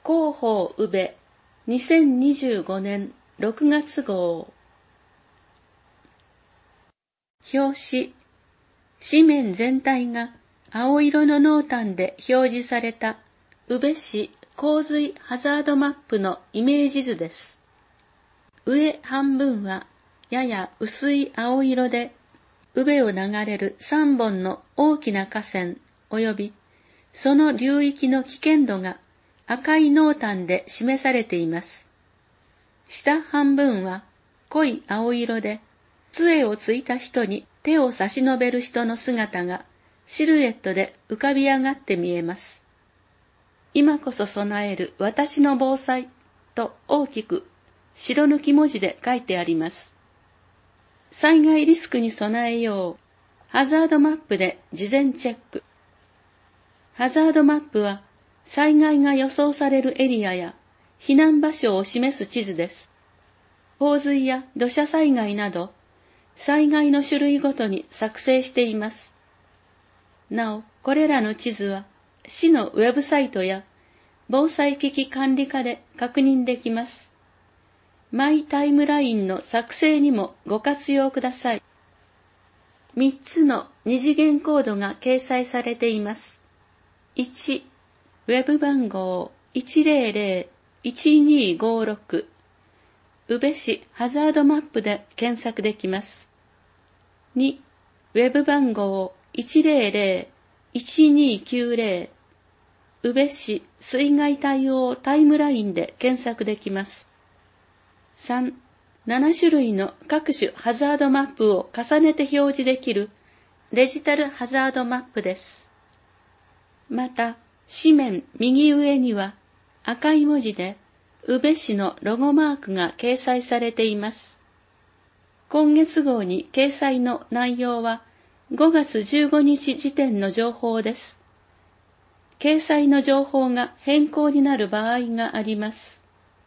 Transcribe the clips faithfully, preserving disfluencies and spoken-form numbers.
広報宇部にせんにじゅうごねんろくがつ号。表紙、紙面全体が青色の濃淡で表示された宇部市洪水ハザードマップのイメージ図です。上半分はやや薄い青色で、宇部を流れるさんぼんの大きな河川及びその流域の危険度が赤い濃淡で示されています。下半分は濃い青色で、杖をついた人に手を差し伸べる人の姿がシルエットで浮かび上がって見えます。今こそ備える私の防災と大きく白抜き文字で書いてあります。災害リスクに備えよう。ハザードマップで事前チェック。ハザードマップは災害が予想されるエリアや避難場所を示す地図です。洪水や土砂災害など、災害の種類ごとに作成しています。なお、これらの地図は、市のウェブサイトや防災危機管理課で確認できます。マイタイムラインの作成にもご活用ください。みっつの二次元コードが掲載されています。いち、ウェブ番号 いちゼロゼロ いちにごろく、宇部市ハザードマップで検索できます。に、ウェブ番号 いちゼロゼロ いちにきゅうゼロ、宇部市水害対応タイムラインで検索できます。さん、ななしゅるいの各種ハザードマップを重ねて表示できるデジタルハザードマップです。また、紙面右上には赤い文字で宇部市のロゴマークが掲載されています。今月号に掲載の内容はごがつじゅうごにち時点の情報です。掲載の情報が変更になる場合があります。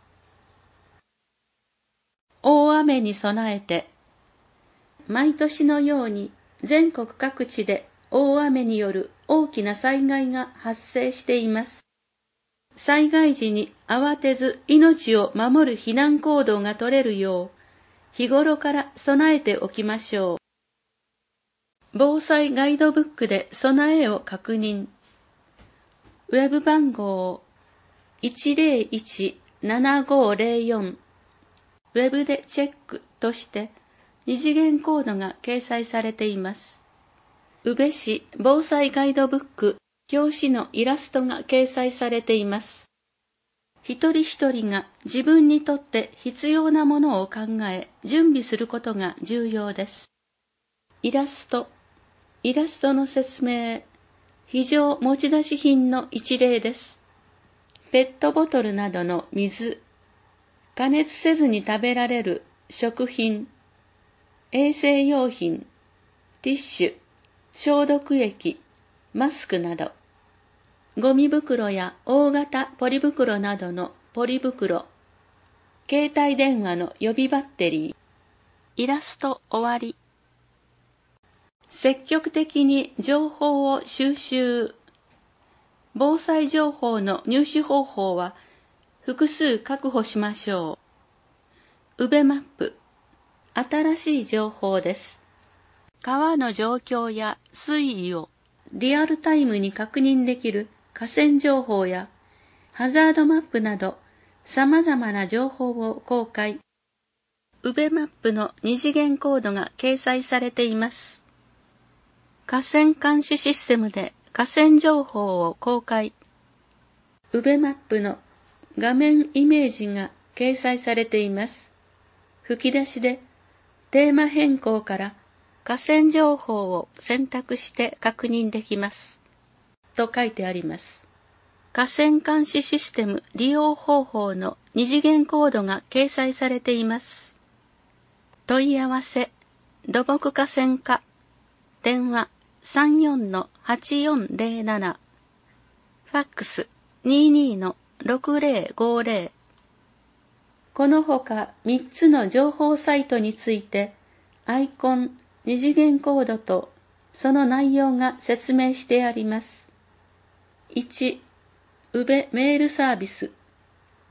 大雨に備えて、毎年のように全国各地で大雨による大きな災害が発生しています。災害時に慌てず命を守る避難行動が取れるよう、日頃から備えておきましょう。防災ガイドブックで備えを確認。ウェブ番号 いちゼロいち ななごゼロよん、ウェブでチェックとして二次元コードが掲載されています。宇部市防災ガイドブック表紙のイラストが掲載されています。一人一人が自分にとって必要なものを考え準備することが重要です。イラスト、イラストの説明、非常持ち出し品の一例です。ペットボトルなどの水、加熱せずに食べられる食品、衛生用品、ティッシュ、消毒液、マスクなど、ゴミ袋や大型ポリ袋などのポリ袋、携帯電話の予備バッテリー、イラスト終わり。積極的に情報を収集。防災情報の入手方法は複数確保しましょう。宇部マップ、新しい情報です。川の状況や水位をリアルタイムに確認できる河川情報やハザードマップなど様々な情報を公開。宇部マップの二次元コードが掲載されています。河川監視システムで河川情報を公開。宇部マップの画面イメージが掲載されています。吹き出しでテーマ変更から河川情報を選択して確認できます。と書いてあります。河川監視システム利用方法の二次元コードが掲載されています。問い合わせ、土木河川課、電話 さんよんのはちよんゼロなな、ファックス にじゅうにのろくゼロごゼロ。このほかみっつの情報サイトについて、アイコン、二次元コードとその内容が説明してあります。いち、宇部メールサービス。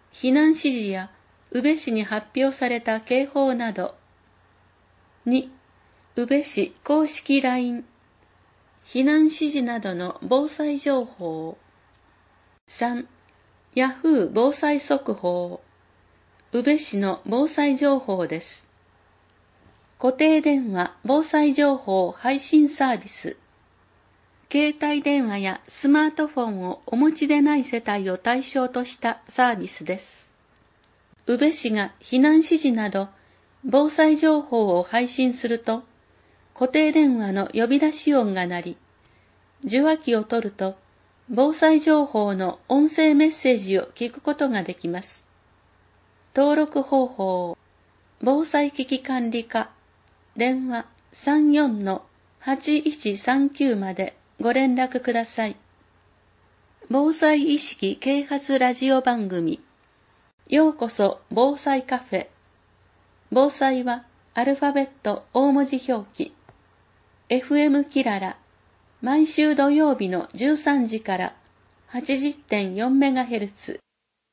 避難指示や宇部市に発表された警報など。に、宇部市公式 ライン、避難指示などの防災情報。さん、ヤフー防災速報、宇部市の防災情報です。固定電話防災情報配信サービス。携帯電話やスマートフォンをお持ちでない世帯を対象としたサービスです。宇部市が避難指示など防災情報を配信すると、固定電話の呼び出し音が鳴り、受話器を取ると、防災情報の音声メッセージを聞くことができます。登録方法、防災危機管理課、電話 さんよんのはちいちさんきゅう までご連絡ください。防災意識啓発ラジオ番組、ようこそ防災カフェ。防災はアルファベット大文字表記。エフエム キララ、毎週土曜日のじゅうさんじから はちじゅってんよんメガヘルツ。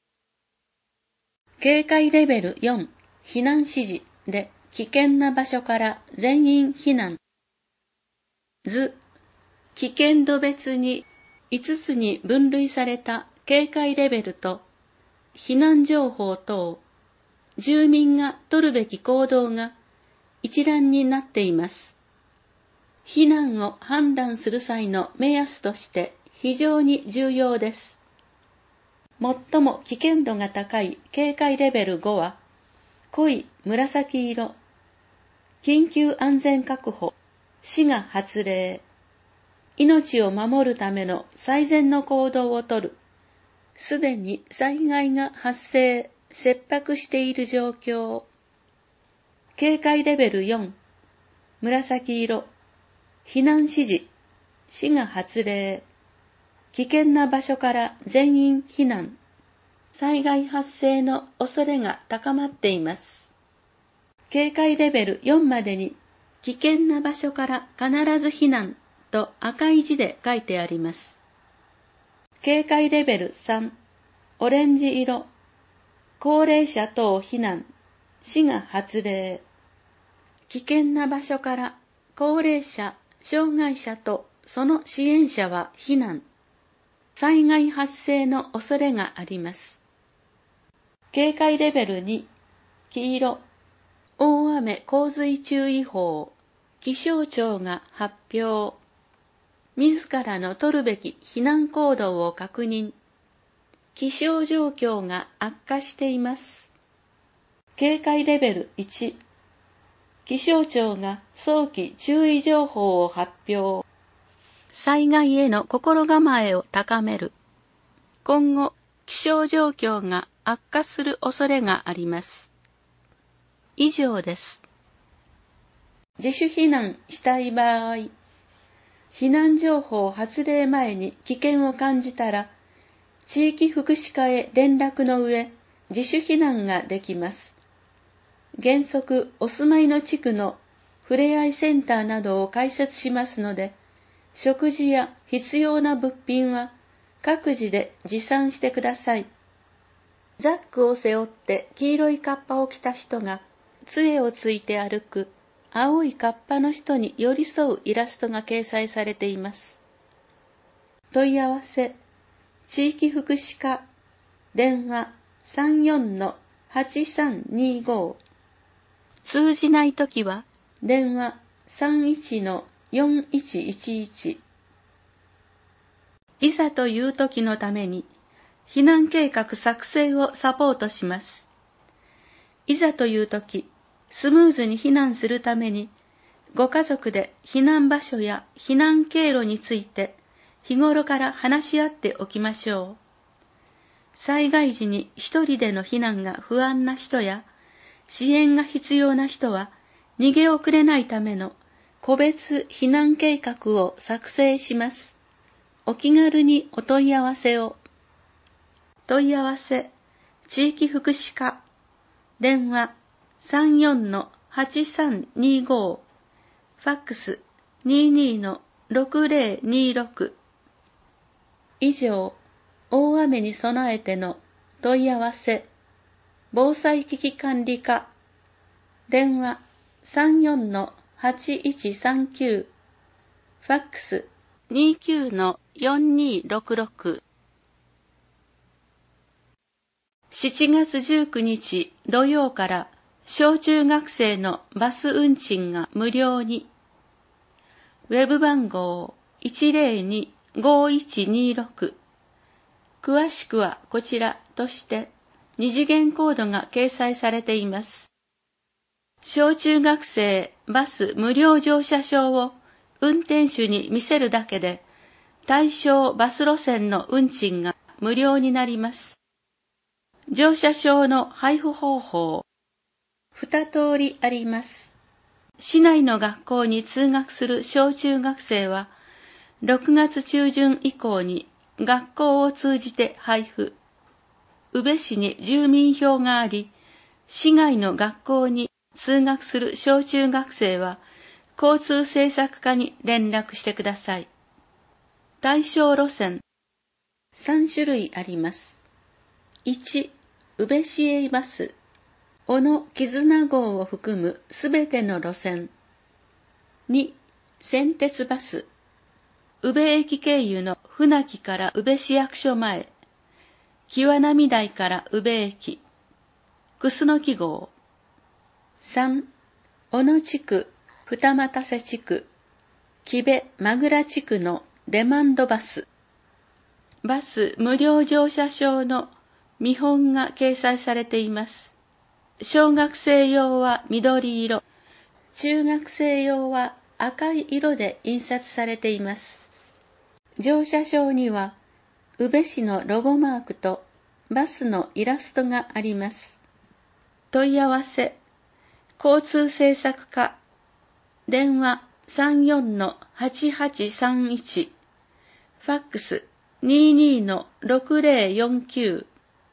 警戒レベルよん、避難指示で危険な場所から全員避難。図、危険度別にいつつに分類された警戒レベルと避難情報等、住民が取るべき行動が一覧になっています。避難を判断する際の目安として非常に重要です。最も危険度が高い警戒レベルごは、濃い紫色、緊急安全確保、市が発令、命を守るための最善の行動をとる、すでに災害が発生、切迫している状況。警戒レベルよん、紫色、避難指示、市が発令、危険な場所から全員避難、災害発生の恐れが高まっています。警戒レベルよんまでに危険な場所から必ず避難と赤い字で書いてあります。警戒レベルさん、オレンジ色、高齢者等避難、市が発令、危険な場所から高齢者、障害者とその支援者は避難、災害発生の恐れがあります。警戒レベルに、黄色、大雨洪水注意報、気象庁が発表。自らの取るべき避難行動を確認。気象状況が悪化しています。警戒レベルいち、気象庁が早期注意情報を発表。災害への心構えを高める。今後、気象状況が悪化する恐れがあります。以上です。自主避難したい場合、避難情報発令前に危険を感じたら、地域福祉課へ連絡の上、自主避難ができます。原則、お住まいの地区のふれあいセンターなどを開設しますので、食事や必要な物品は各自で持参してください。ザックを背負って黄色いカッパを着た人が杖をついて歩く青いカッパの人に寄り添うイラストが掲載されています。問い合わせ、地域福祉課、電話 さんよんのはちさんにご、通じないときは電話 さんいちのよんいちいちいち。いざというときのために避難計画作成をサポートします。いざというとき、スムーズに避難するために、ご家族で避難場所や避難経路について日頃から話し合っておきましょう。災害時に一人での避難が不安な人や、支援が必要な人は逃げ遅れないための個別避難計画を作成します。お気軽にお問い合わせを。問い合わせ、地域福祉課、電話 さんよんのはちさんにご、ファックス にじゅうにのろくぜろにろく。以上、大雨に備えての問い合わせ防災危機管理課電話 さんよんのはちいちさんきゅう ファックス にきゅうのよんにろくろく。しちがつじゅうくにち土曜から小中学生のバス運賃が無料に。ウェブ番号 いちまるに ごいちにろく。詳しくはこちらとして二次元コードが掲載されています。小中学生バス無料乗車証を運転手に見せるだけで対象バス路線の運賃が無料になります。乗車証の配布方法、二通りあります。市内の学校に通学する小中学生は、ろくがつちゅうじゅん以降に学校を通じて配布。宇部市に住民票があり、市外の学校に通学する小中学生は、交通政策課に連絡してください。対象路線、さんしゅるいあります。いち、宇部市営バス。小野絆号を含むすべての路線。に、先鉄バス。宇部駅経由の船木から宇部市役所前。岩波台から宇部駅。楠木号。さん、小野地区、二俣瀬地区、木部間倉地区のデマンドバス。バス無料乗車証の見本が掲載されています。小学生用は緑色、中学生用は赤い色で印刷されています。乗車証には、宇部市のロゴマークとバスのイラストがあります。問い合わせ、交通政策課、電話 さんよんのはちはちさんいち、ファックス ににのろくぜろよんきゅう。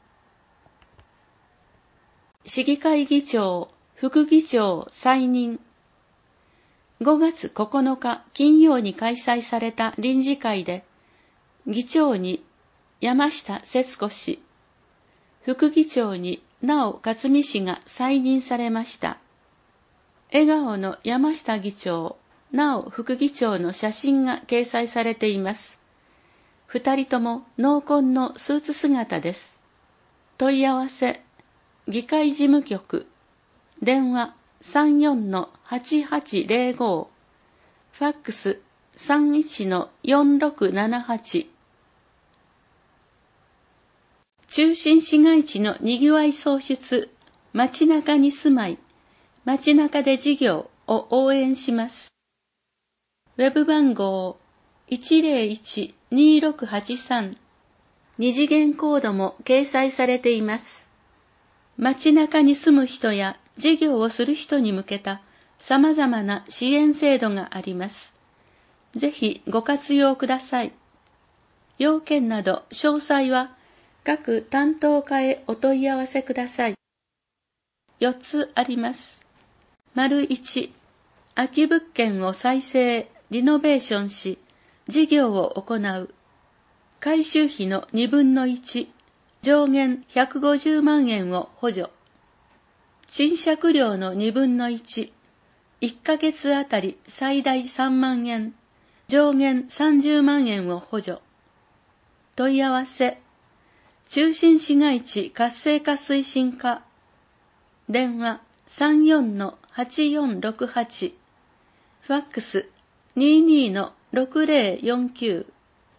市議会議長、副議長再任。ごがつここのか金曜に開催された臨時会で、議長に山下節子氏、副議長に直克美氏が再任されました。笑顔の山下議長、直副議長の写真が掲載されています。二人とも濃紺のスーツ姿です。問い合わせ、議会事務局、電話 さんよんのはちはちぜろご、ファックス さんいちのよんろくななはち。中心市街地のにぎわい創出、街中に住まい、街中で事業を応援します。ウェブ番号 いちまるいち にろくはちさん、二次元コードも掲載されています。街中に住む人や事業をする人に向けた様々な支援制度があります。ぜひご活用ください。要件など詳細は各担当課へお問い合わせください。よっつあります。丸いち、空き物件を再生、リノベーションし、事業を行う。改修費のにぶんのいち、上限ひゃくごじゅうまんえんを補助。賃借料のにぶんのいち、いっかげつあたり最大さんまんえん、上限さんじゅうまんえんを補助。問い合わせ、中心市街地活性化推進課、電話 さんよんのはちよんろくはち、ファックス ににのろくぜろよんきゅう。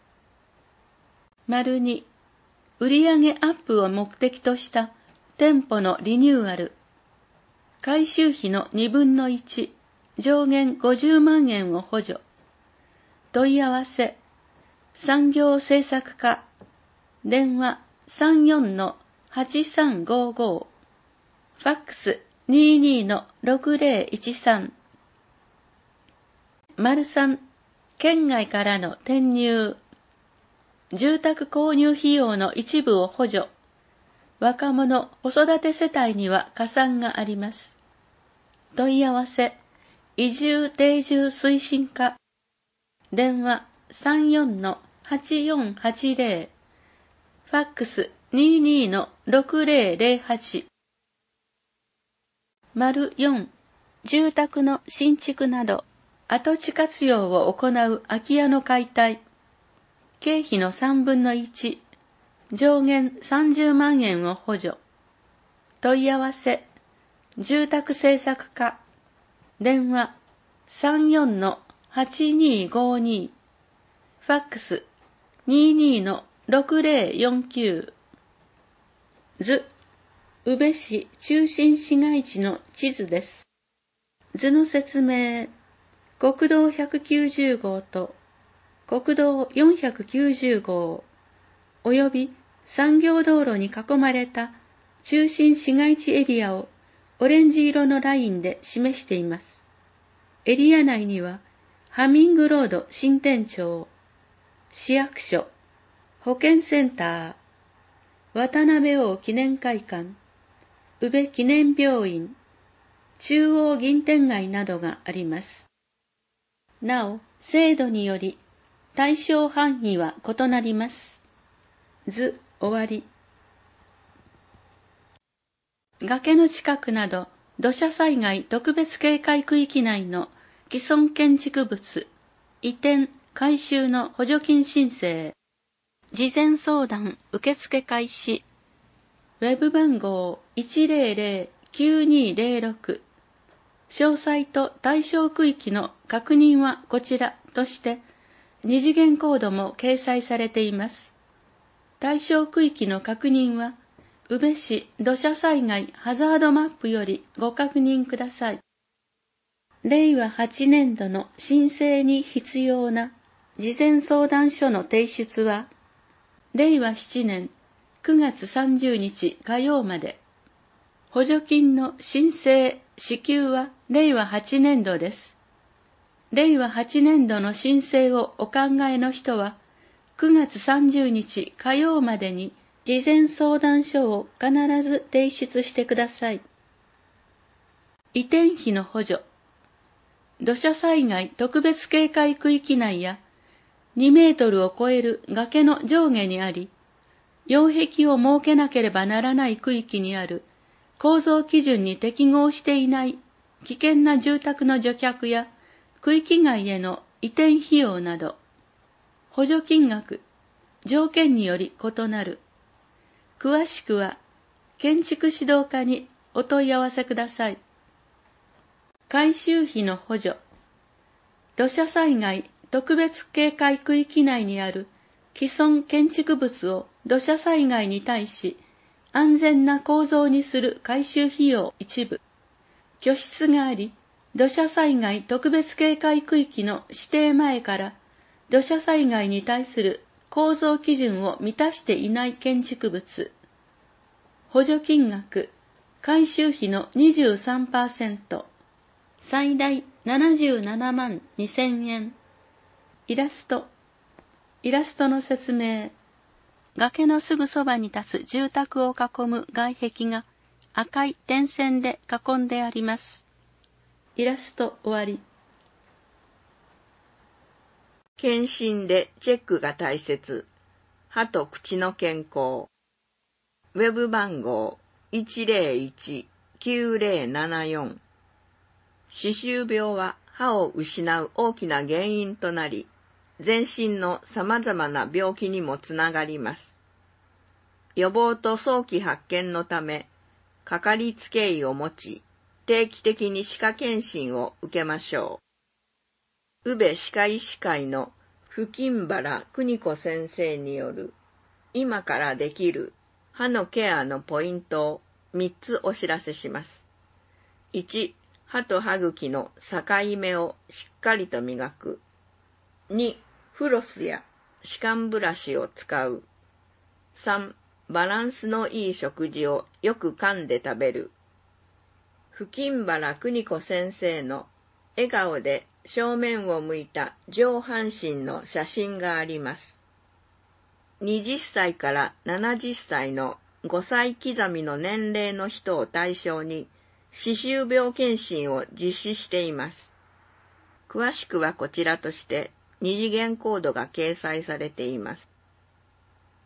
丸に、売上アップを目的とした店舗のリニューアル。改修費のにぶんのいち、上限ごじゅうまんえんを補助。問い合わせ、産業政策課、電話 さんよんのはちさんごご、ファックス ににのろくぜろいちさん。丸さん、県外からの転入。住宅購入費用の一部を補助。若者、子育て世帯には加算があります。問い合わせ、移住定住推進課。電話 さんよんのはちよんはちぜろ。ファックスにじゅうにのろくぜろぜろはち。よん. 住宅の新築など、跡地活用を行う空き家の解体。経費のさんぶんのいち、上限さんじゅうまんえんを補助。問い合わせ、住宅政策課、電話 さんじゅうよんのはちにーごに、ファックス にじゅうにのろくぜろよんきゅう。図、宇部市中心市街地の地図です。図の説明、国道ひゃくきゅうじゅうごうと国道よんひゃくきゅうじゅうごう、および産業道路に囲まれた中心市街地エリアをオレンジ色のラインで示しています。エリア内には、ハミングロード新店町、市役所、保健センター、渡辺王記念会館、宇部記念病院、中央銀天街などがあります。なお、制度により対象範囲は異なります。図終わり。崖の近くなど土砂災害特別警戒区域内の既存建築物、移転・改修の補助金申請。事前相談受付開始。ウェブ番号 いちぜろぜろきゅうにぜろろく。詳細と対象区域の確認はこちらとして、二次元コードも掲載されています。対象区域の確認は、宇部市土砂災害ハザードマップよりご確認ください。れいわはちねんどの申請に必要な事前相談書の提出は、れいわしちねんくがつさんじゅうにち火曜まで。補助金の申請・支給はれいわはちねんどです。れいわはちねんどの申請をお考えの人は、くがつさんじゅうにち火曜までに事前相談書を必ず提出してください。移転費の補助。土砂災害特別警戒区域内やにメートルを超える崖の上下にあり、擁壁を設けなければならない区域にある構造基準に適合していない危険な住宅の除却や区域外への移転費用など、補助金額、条件により異なる。詳しくは建築指導課にお問い合わせください。改修費の補助。土砂災害特別警戒区域内にある既存建築物を土砂災害に対し安全な構造にする改修費用一部。居室があり、土砂災害特別警戒区域の指定前から土砂災害に対する構造基準を満たしていない建築物。補助金額、改修費の にじゅうさんパーセント、最大ななじゅうななまんにせんえん。イラスト。イラストの説明。崖のすぐそばに立つ住宅を囲む外壁が赤い点線で囲んであります。イラスト終わり。 検診でチェックが大切。歯と口の健康。ウェブ番号 いちぜろいちきゅうぜろななよん。歯周病は歯を失う大きな原因となり、全身の様々な病気にもつながります。予防と早期発見のため、かかりつけ医を持ち、定期的に歯科検診を受けましょう。宇部歯科医師会の付近原邦子先生による、今からできる歯のケアのポイントをみっつお知らせします。いち、歯と歯茎の境目をしっかりと磨く。に、フロスや歯間ブラシを使う。さん、バランスのいい食事をよく噛んで食べる。付近原邦子先生の笑顔で正面を向いた上半身の写真があります。はたちからななじゅっさいのごさい刻みの年齢の人を対象に歯周病検診を実施しています。詳しくはこちらとして二次元コードが掲載されています。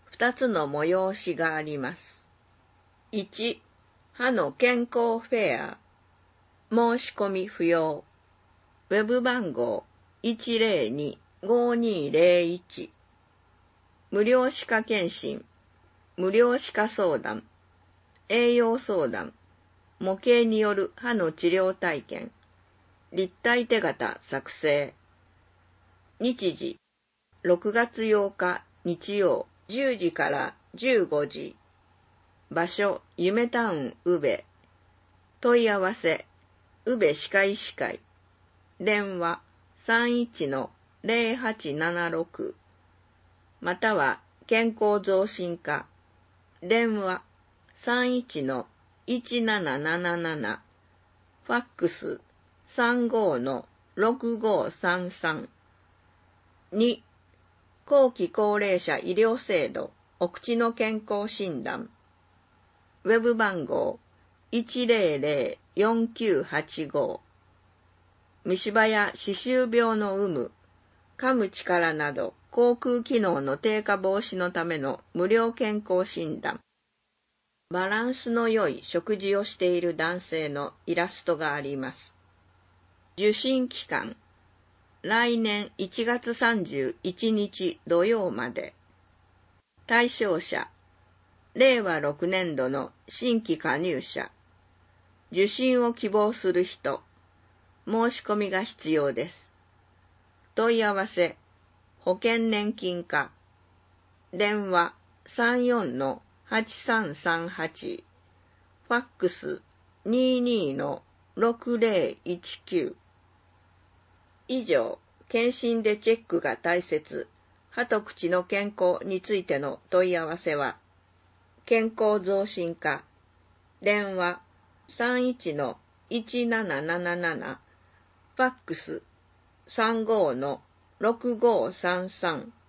二つの催しがあります。いち、歯の健康フェア。申し込み不要。ウェブ番号 いちゼロに ごにゼロいち。無料歯科検診、無料歯科相談、栄養相談、模型による歯の治療体験、立体手形作成。日時、ろくがつようか日曜じゅうじからじゅうごじ。場所、夢タウン宇部。問い合わせ、宇部歯科医師会。電話 さんいちのゼロはちななろく。または健康増進課。電話 さんいちのいちなななななな。ファックス さんごのろくごさんさん。に、後期高齢者医療制度お口の健康診断。ウェブ番号 いちゼロゼロよんきゅうはちご。虫歯や歯周病の有無、噛む力など口腔機能の低下防止のための無料健康診断。バランスの良い食事をしている男性のイラストがあります。受診期間、来年いちがつさんじゅういちにち土曜まで。対象者、れいわろくねんどの新規加入者。受診を希望する人。申し込みが必要です。問い合わせ、保険年金課。電話 さんよんのはちさんさんはち。ファックス にじゅうにのろくゼロいちきゅう。以上、検診でチェックが大切、歯と口の健康についての問い合わせは、健康増進課。電話 さんいちのいちなななななな。ファックス さんごのろくごさんさん。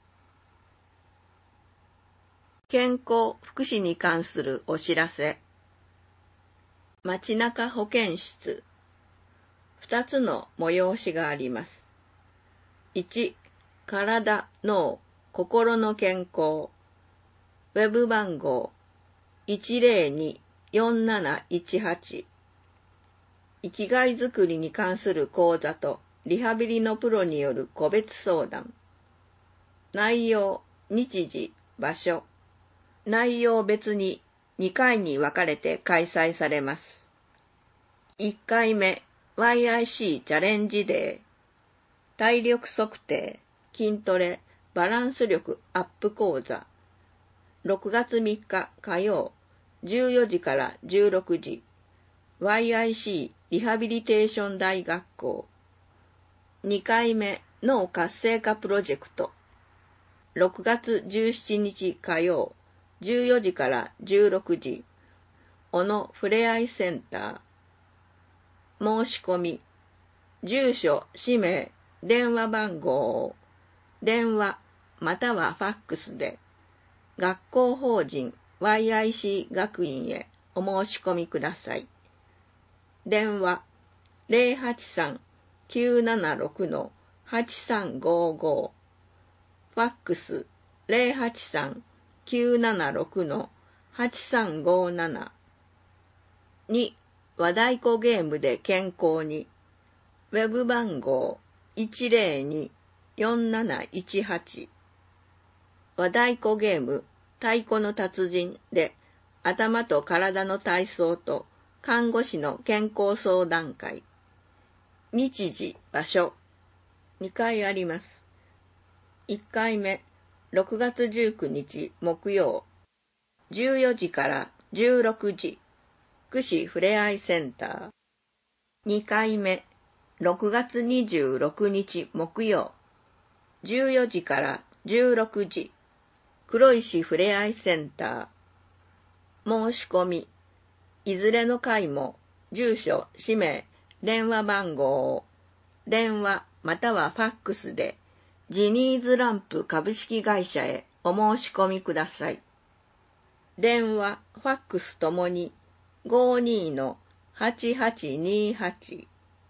健康福祉に関するお知らせ。街中保健室。二つの催しがあります。いち、体、脳、心の健康。ウェブ番号 いちゼロに よんなないちはち。生きがいづくりに関する講座とリハビリのプロによる個別相談。内容、日時、場所。内容別ににかいに分かれて開催されます。いっかいめ、ワイアイシー チャレンジデー。体力測定、筋トレ、バランス力アップ講座。ろくがつみっか火曜、じゅうよじからじゅうろくじ。ワイアイシー リハビリテーション大学校。にかいめ脳活性化プロジェクト。ろくがつじゅうしちにち火曜、じゅうよじからじゅうろくじ。小野ふれあいセンター。申し込み。住所、氏名、電話番号を電話またはファックスで学校法人 ワイアイシー 学院へお申し込みください。電話 ゼロはちさん きゅうななろく のはちさんごご。ファックス ゼロはちさん きゅうななろく のはちさんごなな。に、和太鼓ゲームで健康に。ウェブ番号 いちゼロに よんなないちはち。和太鼓ゲーム太鼓の達人で頭と体の体操と看護師の健康相談会。日時、場所、にかいあります。いっかいめ、ろくがつじゅうくにち木曜、じゅうよじからじゅうろくじ、福祉ふれあいセンター。にかいめ、ろくがつにじゅうろくにち木曜、じゅうよじからじゅうろくじ、黒石ふれあいセンター。申し込み。いずれの回も、住所、氏名、電話番号を、電話またはファックスで、ジニーズランプ株式会社へお申し込みください。電話、ファックスともに、ごにのはちはちにはち。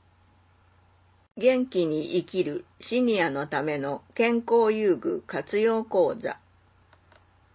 元気に生きるシニアのための健康遊具活用講座。ウ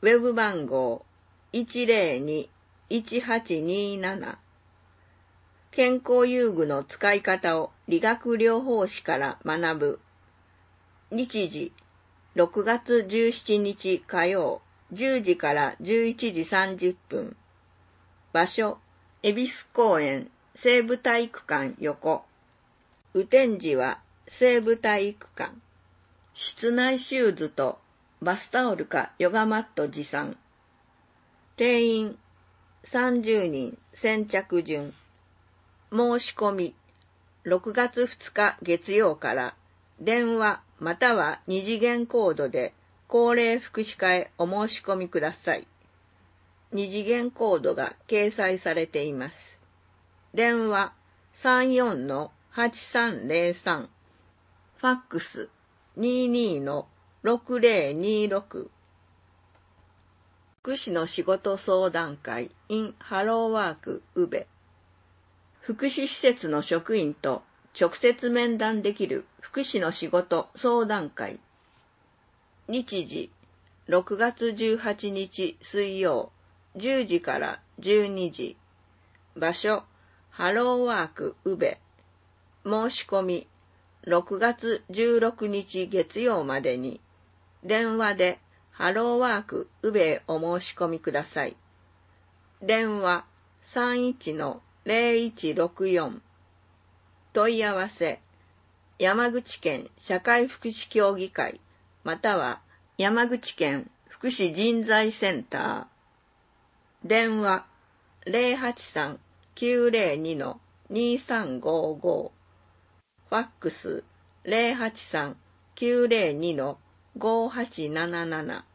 ウェブ番号 いちゼロに いちはちになな。健康遊具の使い方を理学療法士から学ぶ。日時ろくがつじゅうしちにち火曜じゅうじからじゅういちじさんじゅっぷん。場所恵比寿公園西部体育館横。雨天時は西部体育館。室内シューズとバスタオルかヨガマット持参。定員さんじゅうにん先着順。申し込みろくがつふつか月曜から電話または二次元コードで高齢福祉課へお申し込みください。二次元コードが掲載されています。電話 さんよんのはちさんゼロさん。ファックス にじゅうにのろくゼロにろく。福祉の仕事相談会 in ハローワーク宇部。福祉施設の職員と直接面談できる福祉の仕事相談会。日時ろくがつじゅうはちにち水曜じゅうじからじゅうにじ。場所ハローワーク宇部。申し込みろくがつじゅうろくにち月曜までに電話でハローワーク宇部へお申し込みください。電話 さんいちのゼロいちろくよん。問い合わせ山口県社会福祉協議会または山口県福祉人材センター。電話 ゼロはちさん きゅうゼロにのにさんごご。ファックス ゼロはちさん きゅうゼロにのごはちなななな。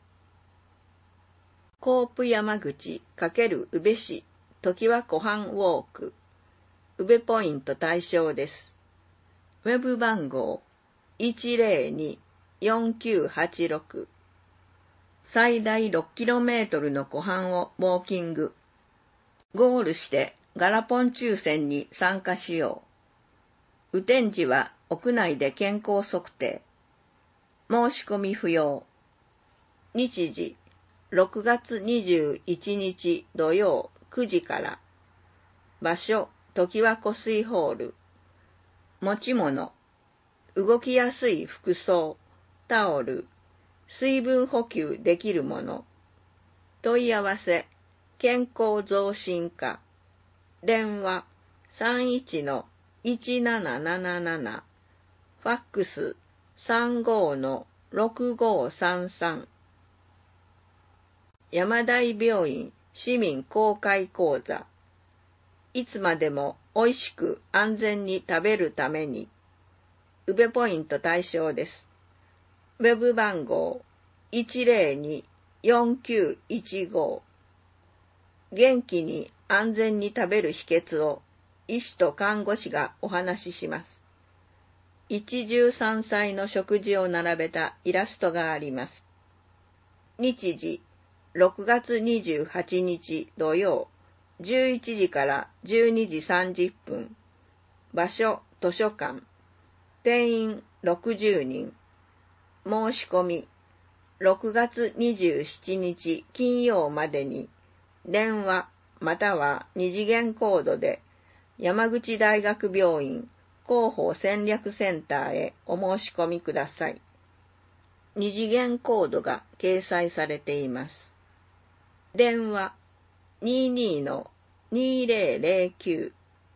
コープ山口×宇部市常盤湖畔ウォーク。宇部ポイント対象です。ウェブ番号 いちゼロに よんきゅうはちろく。最大 ろっキロメートル の湖畔をウォーキング。ゴールしてガラポン抽選に参加しよう。雨天時は屋内で健康測定。申し込み不要。日時ろくがつにじゅういちにち土曜くじから。場所常盤湖水ホール。持ち物動きやすい服装、タオル、水分補給できるもの。問い合わせ健康増進課。電話 さんいちのいちなななななな。ファックス さんごのろくごさんさん。山台病院市民公開講座。いつまでもおいしく安全に食べるために。宇部ポイント対象です。ウェブ番号 いちゼロに よんきゅういちご。元気に安全に食べる秘訣を医師と看護師がお話しします。一汁三菜の食事を並べたイラストがあります。日時ろくがつにじゅうはちにち土曜じゅういちじからじゅうにじさんじゅっぷん。場所図書館。定員ろくじゅうにん。申し込みろくがつにじゅうしちにち金曜までに電話または二次元コードで山口大学病院広報戦略センターへお申し込みください。二次元コードが掲載されています。電話 にじゅうにのにゼロゼロきゅう。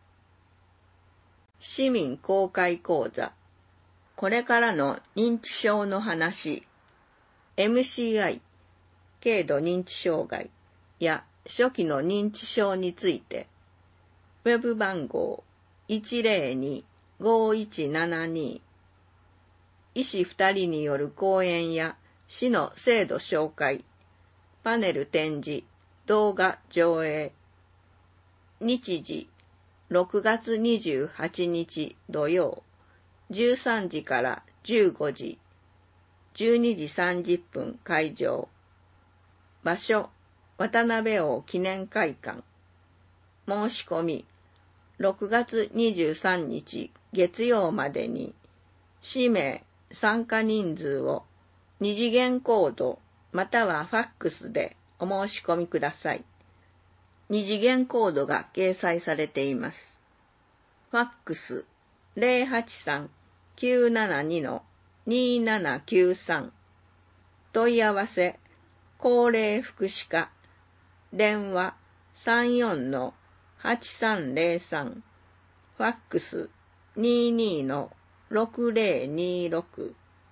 市民公開講座。これからの認知症の話。エムシーアイ、軽度認知障害や初期の認知症について。ウェブ番号 いちゼロに ごいちななに。医師ふたりによる講演や市の制度紹介。パネル展示、動画上映。日時ろくがつにじゅうはちにち土曜じゅうさんじからじゅうごじ。じゅうにじさんじゅっぷん会場。場所渡辺王記念会館。申し込みろくがつにじゅうさんにち月曜までに氏名参加人数を二次元コードまたはファックスでお申し込みください。二次元コードが掲載されています。ファックス ゼロはちさん きゅうななに にーななきゅうさん 問い合わせ高齢福祉課電話 さんよんのはちさんゼロさん ファックス にーにーのろくゼロにーろく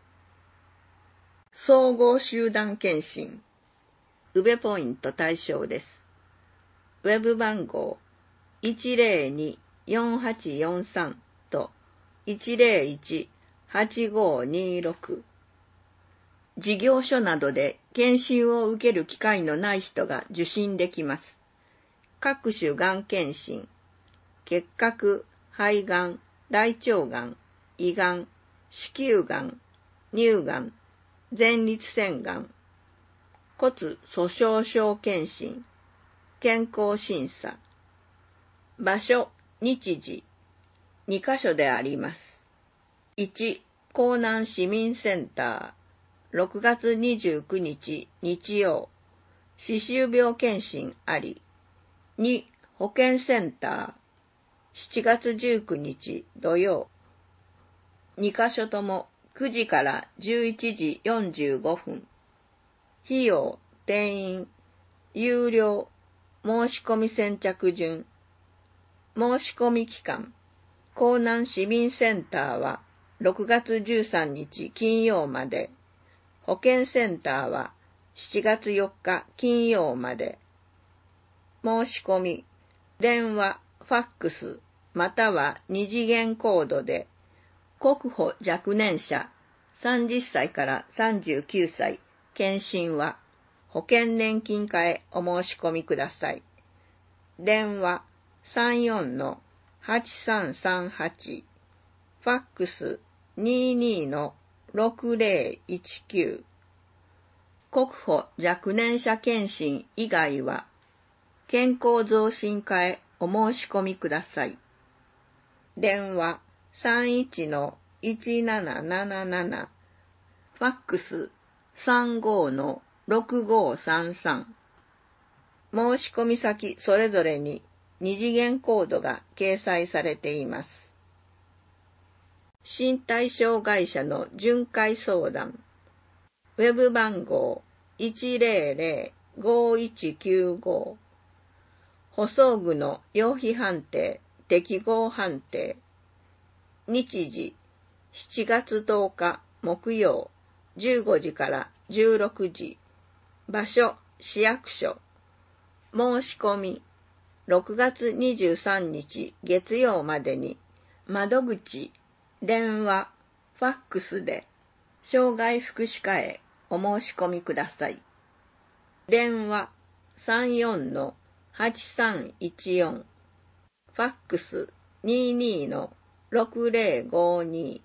総合集団検診宇部ポイント対象です。ウェブ番号 いちゼロに よんはちよんさん といちゼロいち はちごにろく事業所などで検診を受ける機会のない人が受診できます。各種がん検診、結核、肺がん、大腸がん、胃がん、子宮がん、乳がん、前立腺がん、骨粗鬆症検診、健康審査、場所、日時、にカ所であります。いち、江南市民センター、ろくがつにじゅうくにち日曜、歯周病検診あり。に、保健センター、しちがつじゅうくにち土曜。にカ所ともくじからじゅういちじよんじゅうごふん。費用、定員、有料、申し込み先着順。申し込み期間、江南市民センターはろくがつじゅうさんにち金曜まで。保健センターはしちがつよっか金曜まで。申し込み、電話、ファックス、または二次元コードで、国保若年者さんじゅっさいからさんじゅうきゅうさい、検診は保険年金課へお申し込みください。電話 さんよんのはちさんさんはち、ファックス にーにーのろくゼロいちきゅう。国保若年者検診以外は、健康増進課へお申し込みください。電話 さんいちのいちなななななな、ファックス さんごのろくごさんさん。申し込み先それぞれに二次元コードが掲載されています。身体障害者の巡回相談。ウェブ番号 いちゼロゼロ ごいちきゅうご。補装具の用費判定、適合判定。日時、しちがつとおか木曜、じゅうごじからじゅうろくじ。場所、市役所。申し込み、ろくがつにじゅうさんにち月曜までに、窓口、電話、ファックスで、障害福祉課へお申し込みください。電話、さんよんのはちさんいちよん、ファックス にーにーのろくゼロごに。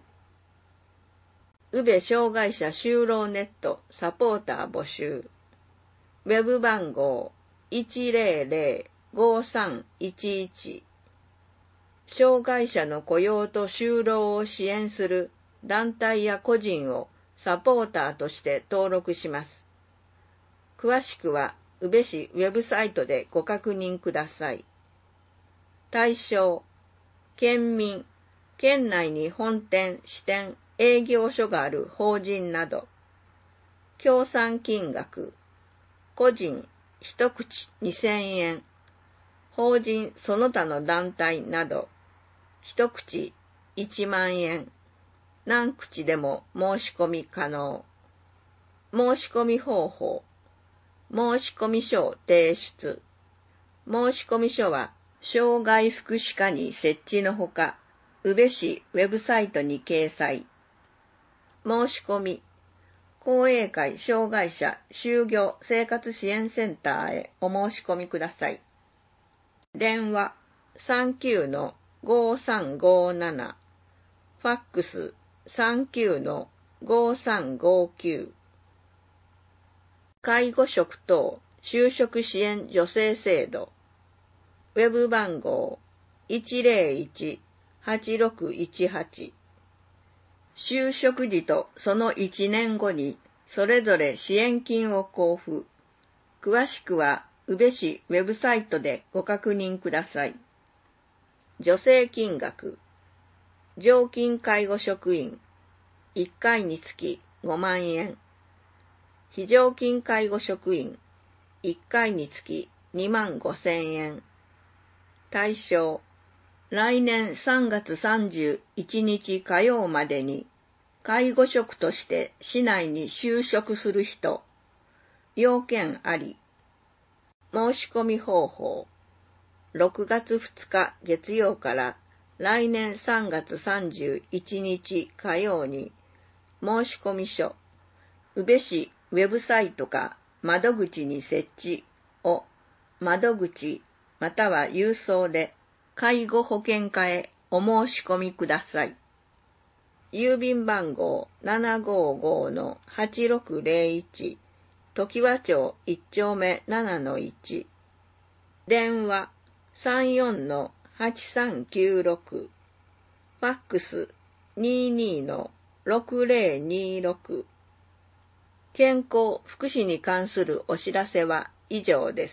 宇部障害者就労ネットサポーター募集。ウェブ番号 いちゼロゼロ ごさんいちいち。障害者の雇用と就労を支援する団体や個人をサポーターとして登録します。詳しくは宇部市ウェブサイトでご確認ください。対象、県民、県内に本店、支店、営業所がある法人など。協賛金額、個人一口にせんえん、法人その他の団体など、一口いちまんえん、何口でも申し込み可能。申し込み方法、申込書を提出。申込書は、障害福祉課に設置のほか、宇部市ウェブサイトに掲載。申し込み、公営会障害者就業生活支援センターへお申し込みください。電話 さんきゅうのごさんごなな、ファックス さんきゅうのごさんごきゅう。介護職等就職支援助成制度。ウェブ番号 いちゼロいち はちろくいちはち。就職時とそのいちねんごにそれぞれ支援金を交付。詳しくは宇部市ウェブサイトでご確認ください。助成金額。常勤介護職員いっかいにつきごまんえん。非常勤介護職員いっかいにつきにまんごせんえん。対象、来年さんがつさんじゅういちにち火曜までに介護職として市内に就職する人。要件あり。申し込み方法。ろくがつふつか月曜から来年さんがつさんじゅういちにち火曜に申し込み書、宇部市ウェブサイトか窓口に設置を窓口または郵送で介護保険課へお申し込みください。郵便番号 ななごーごーのはちろくぜろいち 常盤町いち丁目ななのいち。電話 さんよんのはちさんきゅうろく。ファックス にじゅうにのろくぜろにろく。健康福祉に関するお知らせは以上です。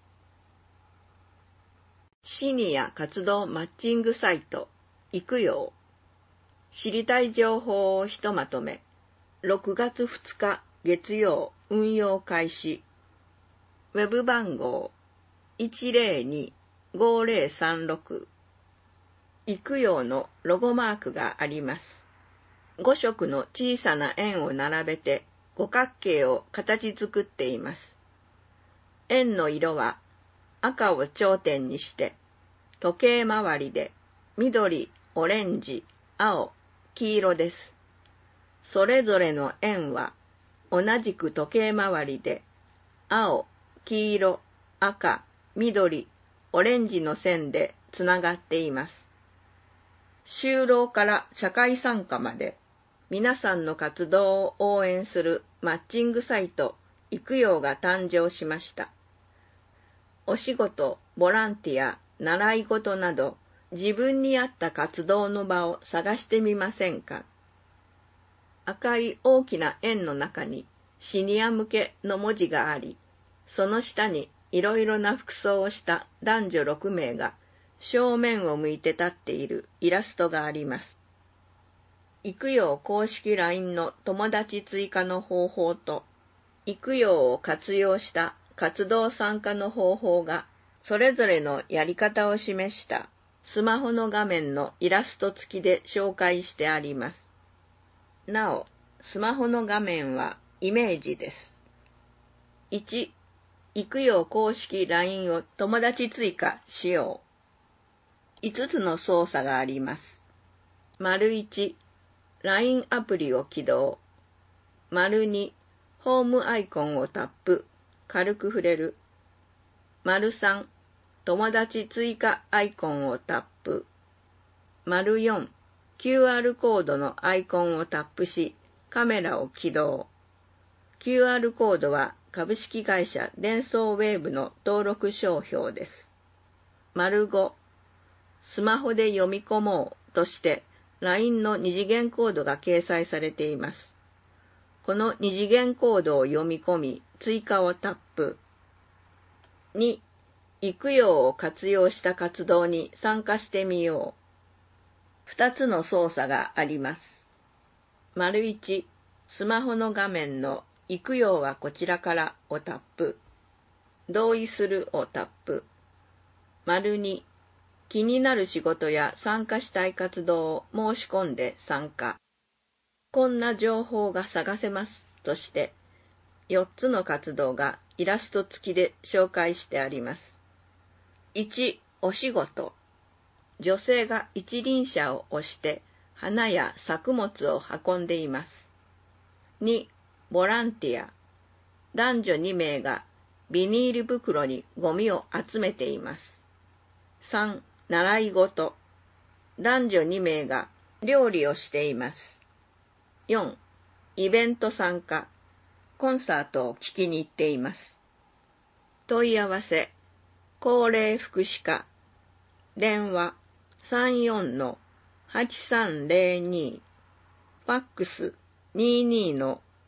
シニア活動マッチングサイト、いくよう。知りたい情報をひとまとめ。ろくがつふつか月曜運用開始。ウェブ番号 いちぜろにごぜろさんろく。いくようのロゴマークがあります。ごしょくの小さな円を並べて五角形を形作っています。円の色は赤を頂点にして時計回りで緑、オレンジ、青、黄色です。それぞれの円は同じく時計回りで青、黄色、赤、緑、オレンジの線でつながっています。就労から社会参加まで皆さんの活動を応援するマッチングサイトいくようが誕生しました。お仕事、ボランティア、習い事など自分に合った活動の場を探してみませんか。赤い大きな円の中にシニア向けの文字があり、その下にいろいろな服装をした男女ろくめいが正面を向いて立っているイラストがあります。いくよう公式 ライン の友達追加の方法と、いくようを活用した活動参加の方法が、それぞれのやり方を示したスマホの画面のイラスト付きで紹介してあります。なお、スマホの画面はイメージです。いち、いくよう公式 ライン を友達追加しよう。いつつの操作があります。丸いち、ライン アプリを起動。丸に、ホームアイコンをタップ、軽く触れる。丸さん、友達追加アイコンをタップ。丸よん、キューアール コードのアイコンをタップし、カメラを起動。キューアール コードは株式会社デンソーウェーブの登録商標です。丸ご、スマホで読み込もうとして ライン の二次元コードが掲載されています。この二次元コードを読み込み、追加をタップ。に、いくようを活用した活動に参加してみよう。二つの操作があります。丸いち、スマホの画面のいくようはこちらからをタップ。同意するをタップ。丸に、気になる仕事や参加したい活動を申し込んで参加。こんな情報が探せますとして、よっつの活動がイラスト付きで紹介してあります。いち、お仕事。女性が一輪車を押して花や作物を運んでいます。に、ボランティア。男女にめいがビニール袋にゴミを集めています。さん、習い事。男女にめいが料理をしています。よん、イベント参加。コンサートを聴きに行っています。問い合わせ。高齢福祉課。電話 さんよんのはちさんぜろに。ファックス にじゅうにの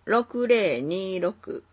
ろくぜろにろく。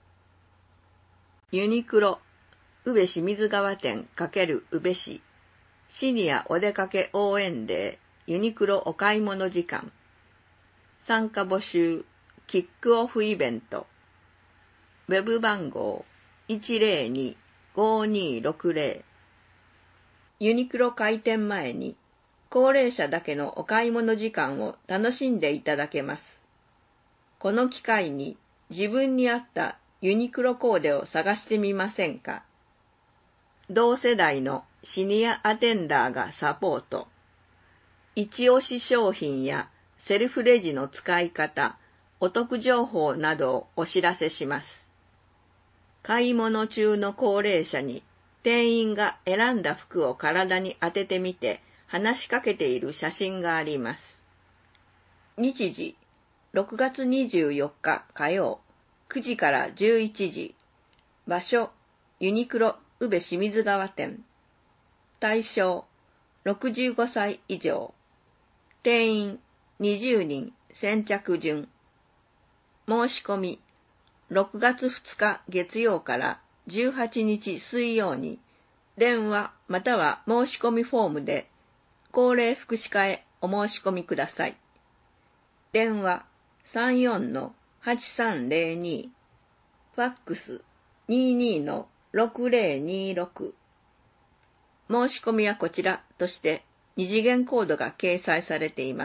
ユニクロ、宇部清水川店×宇部市、シニアお出かけ応援デー、ユニクロお買い物時間。参加募集、キックオフイベント。ウェブ番号 いちぜろに ごにろくぜろ。ユニクロ開店前に、高齢者だけのお買い物時間を楽しんでいただけます。この機会に自分に合ったユニクロコーデを探してみませんか？同世代のシニアアテンダーがサポート。一押し商品やセルフレジの使い方、お得情報などをお知らせします。買い物中の高齢者に店員が選んだ服を体に当ててみて話しかけている写真があります。日時、ろくがつにじゅうよっか火曜、くじからじゅういちじ。場所、ユニクロ宇部清水川店。対象、ろくじゅうごさい以上。定員、にじゅうにん、先着順。申し込み、ろくがつふつか月曜からじゅうはちにち水曜に、電話または申し込みフォームで、高齢福祉課へお申し込みください。電話 さんよんのはちさんぜろに、ファックス にじゅうにのろくぜろにろく。申し込みはこちらとして二次元コードが掲載されています。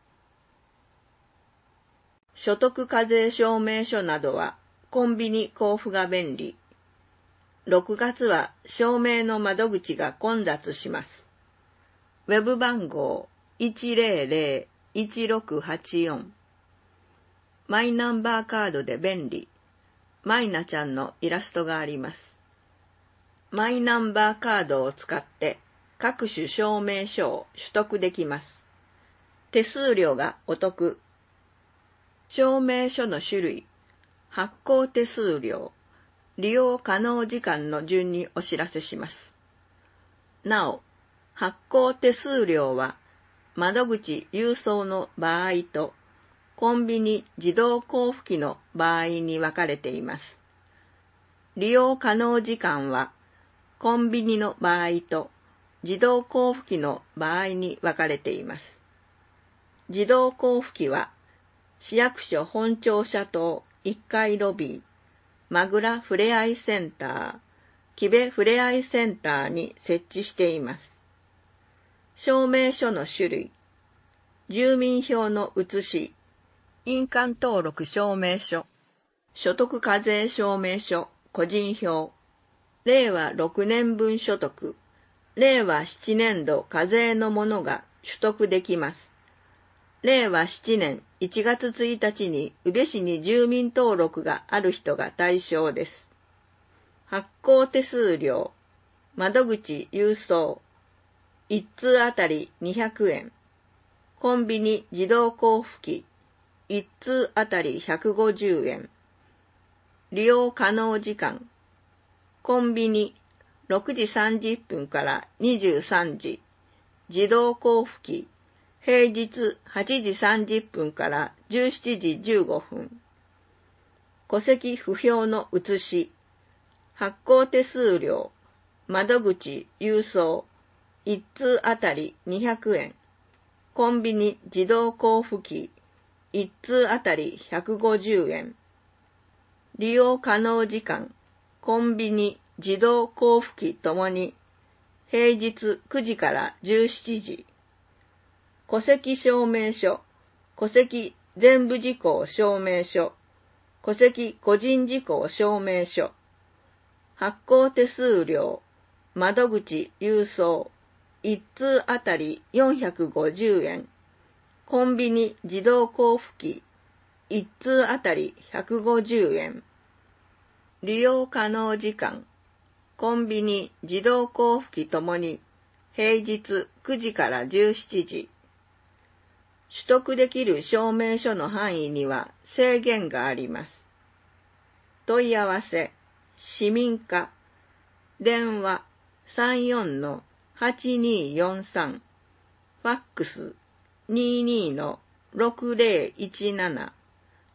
所得課税証明書などはコンビニ交付が便利。ろくがつは証明の窓口が混雑します。ウェブ番号 いちぜろぜろいちろくはちよん。マイナンバーカードで便利。マイナちゃんのイラストがあります。マイナンバーカードを使って各種証明書を取得できます。手数料がお得。証明書の種類、発行手数料、利用可能時間の順にお知らせします。なお、発行手数料は窓口郵送の場合とコンビニ自動交付機の場合に分かれています。利用可能時間はコンビニの場合と自動交付機の場合に分かれています。自動交付機は市役所本庁舎棟いっかいロビー、まぐらふれあいセンター、きべふれあいセンターに設置しています。証明書の種類、住民票の写し、印鑑登録証明書、所得課税証明書、個人票、れいわろくねんぶん所得、れいわななねん度課税のものが取得できます。れいわななねんいちがつついたちに宇部市に住民登録がある人が対象です。発行手数料、窓口郵送、いっ通あたりにひゃくえん、コンビニ自動交付機、いっ通あたりひゃくごじゅうえん、利用可能時間、コンビニろくじさんじゅっぷんからにじゅうさんじ、自動交付機、平日はちじさんじゅっぷんからじゅうしちじじゅうごふん。戸籍不評の写し、発行手数料、窓口郵送、いっ通あたりにひゃくえん。コンビニ自動交付機、いっ通あたりひゃくごじゅうえん。利用可能時間、コンビニ自動交付機ともに、平日くじからじゅうしちじ。戸籍証明書、戸籍全部事項証明書、戸籍個人事項証明書、発行手数料、窓口郵送、いっ通あたりよんひゃくごじゅうえん、コンビニ自動交付機、いっ通あたりひゃくごじゅうえん。利用可能時間、コンビニ自動交付機ともに、平日くじからじゅうしちじ。取得できる証明書の範囲には制限があります。問い合わせ、市民課、電話 さんよんのはちによんさん、ファックス にじゅうにのろくぜろいちなな、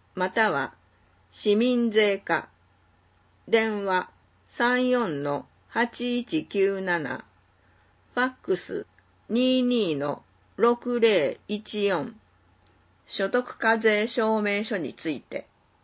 または市民税課、電話 さんよんのはちいちきゅうなな、ファックス にじゅうにのろくぜろいちよん、所得課税証明書について、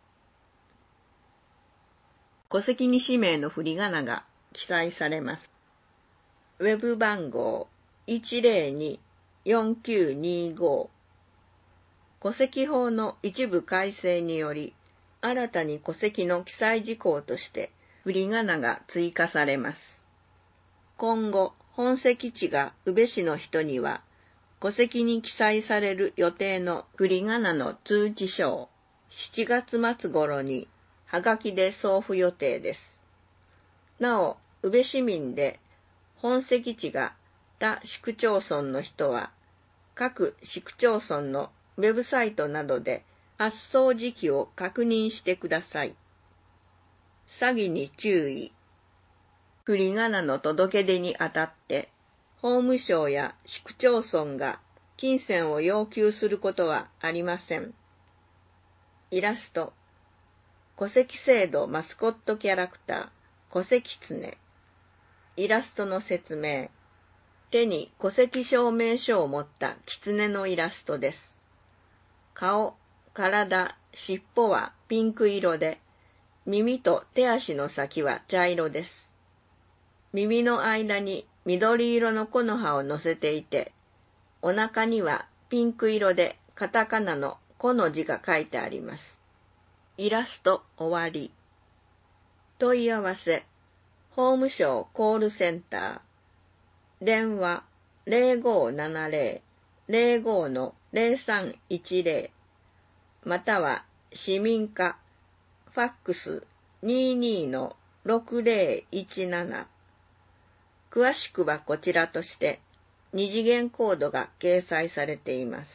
戸籍に氏名の振り仮名が記載されます。ウェブ番号 いちぜろに よんきゅうにご、戸籍法の一部改正により、新たに戸籍の記載事項として振り仮名が追加されます。今後、本籍地が宇部市の人には、戸籍に記載される予定の振り仮名の通知書をしちがつ末頃にはがきで送付予定です。なお、宇部市民で本籍地が他市区町村の人は、各市区町村のウェブサイトなどで発送時期を確認してください。詐欺に注意。振り仮名の届け出にあたって、法務省や市区町村が金銭を要求することはありません。イラスト。戸籍制度マスコットキャラクター、戸籍狐。イラストの説明。手に戸籍証明書を持った狐のイラストです。顔、体、尻尾はピンク色で、耳と手足の先は茶色です。耳の間に緑色の木の葉を乗せていて、お腹にはピンク色でカタカナの木の字が書いてあります。イラスト終わり。問い合わせ、法務省コールセンター。電話 ゼロごななゼロ ゼロごのゼロさんいちゼロ、または市民課、ファックス にじゅうにのろくぜろいちなな。詳しくはこちらとして二次元コードが掲載されています。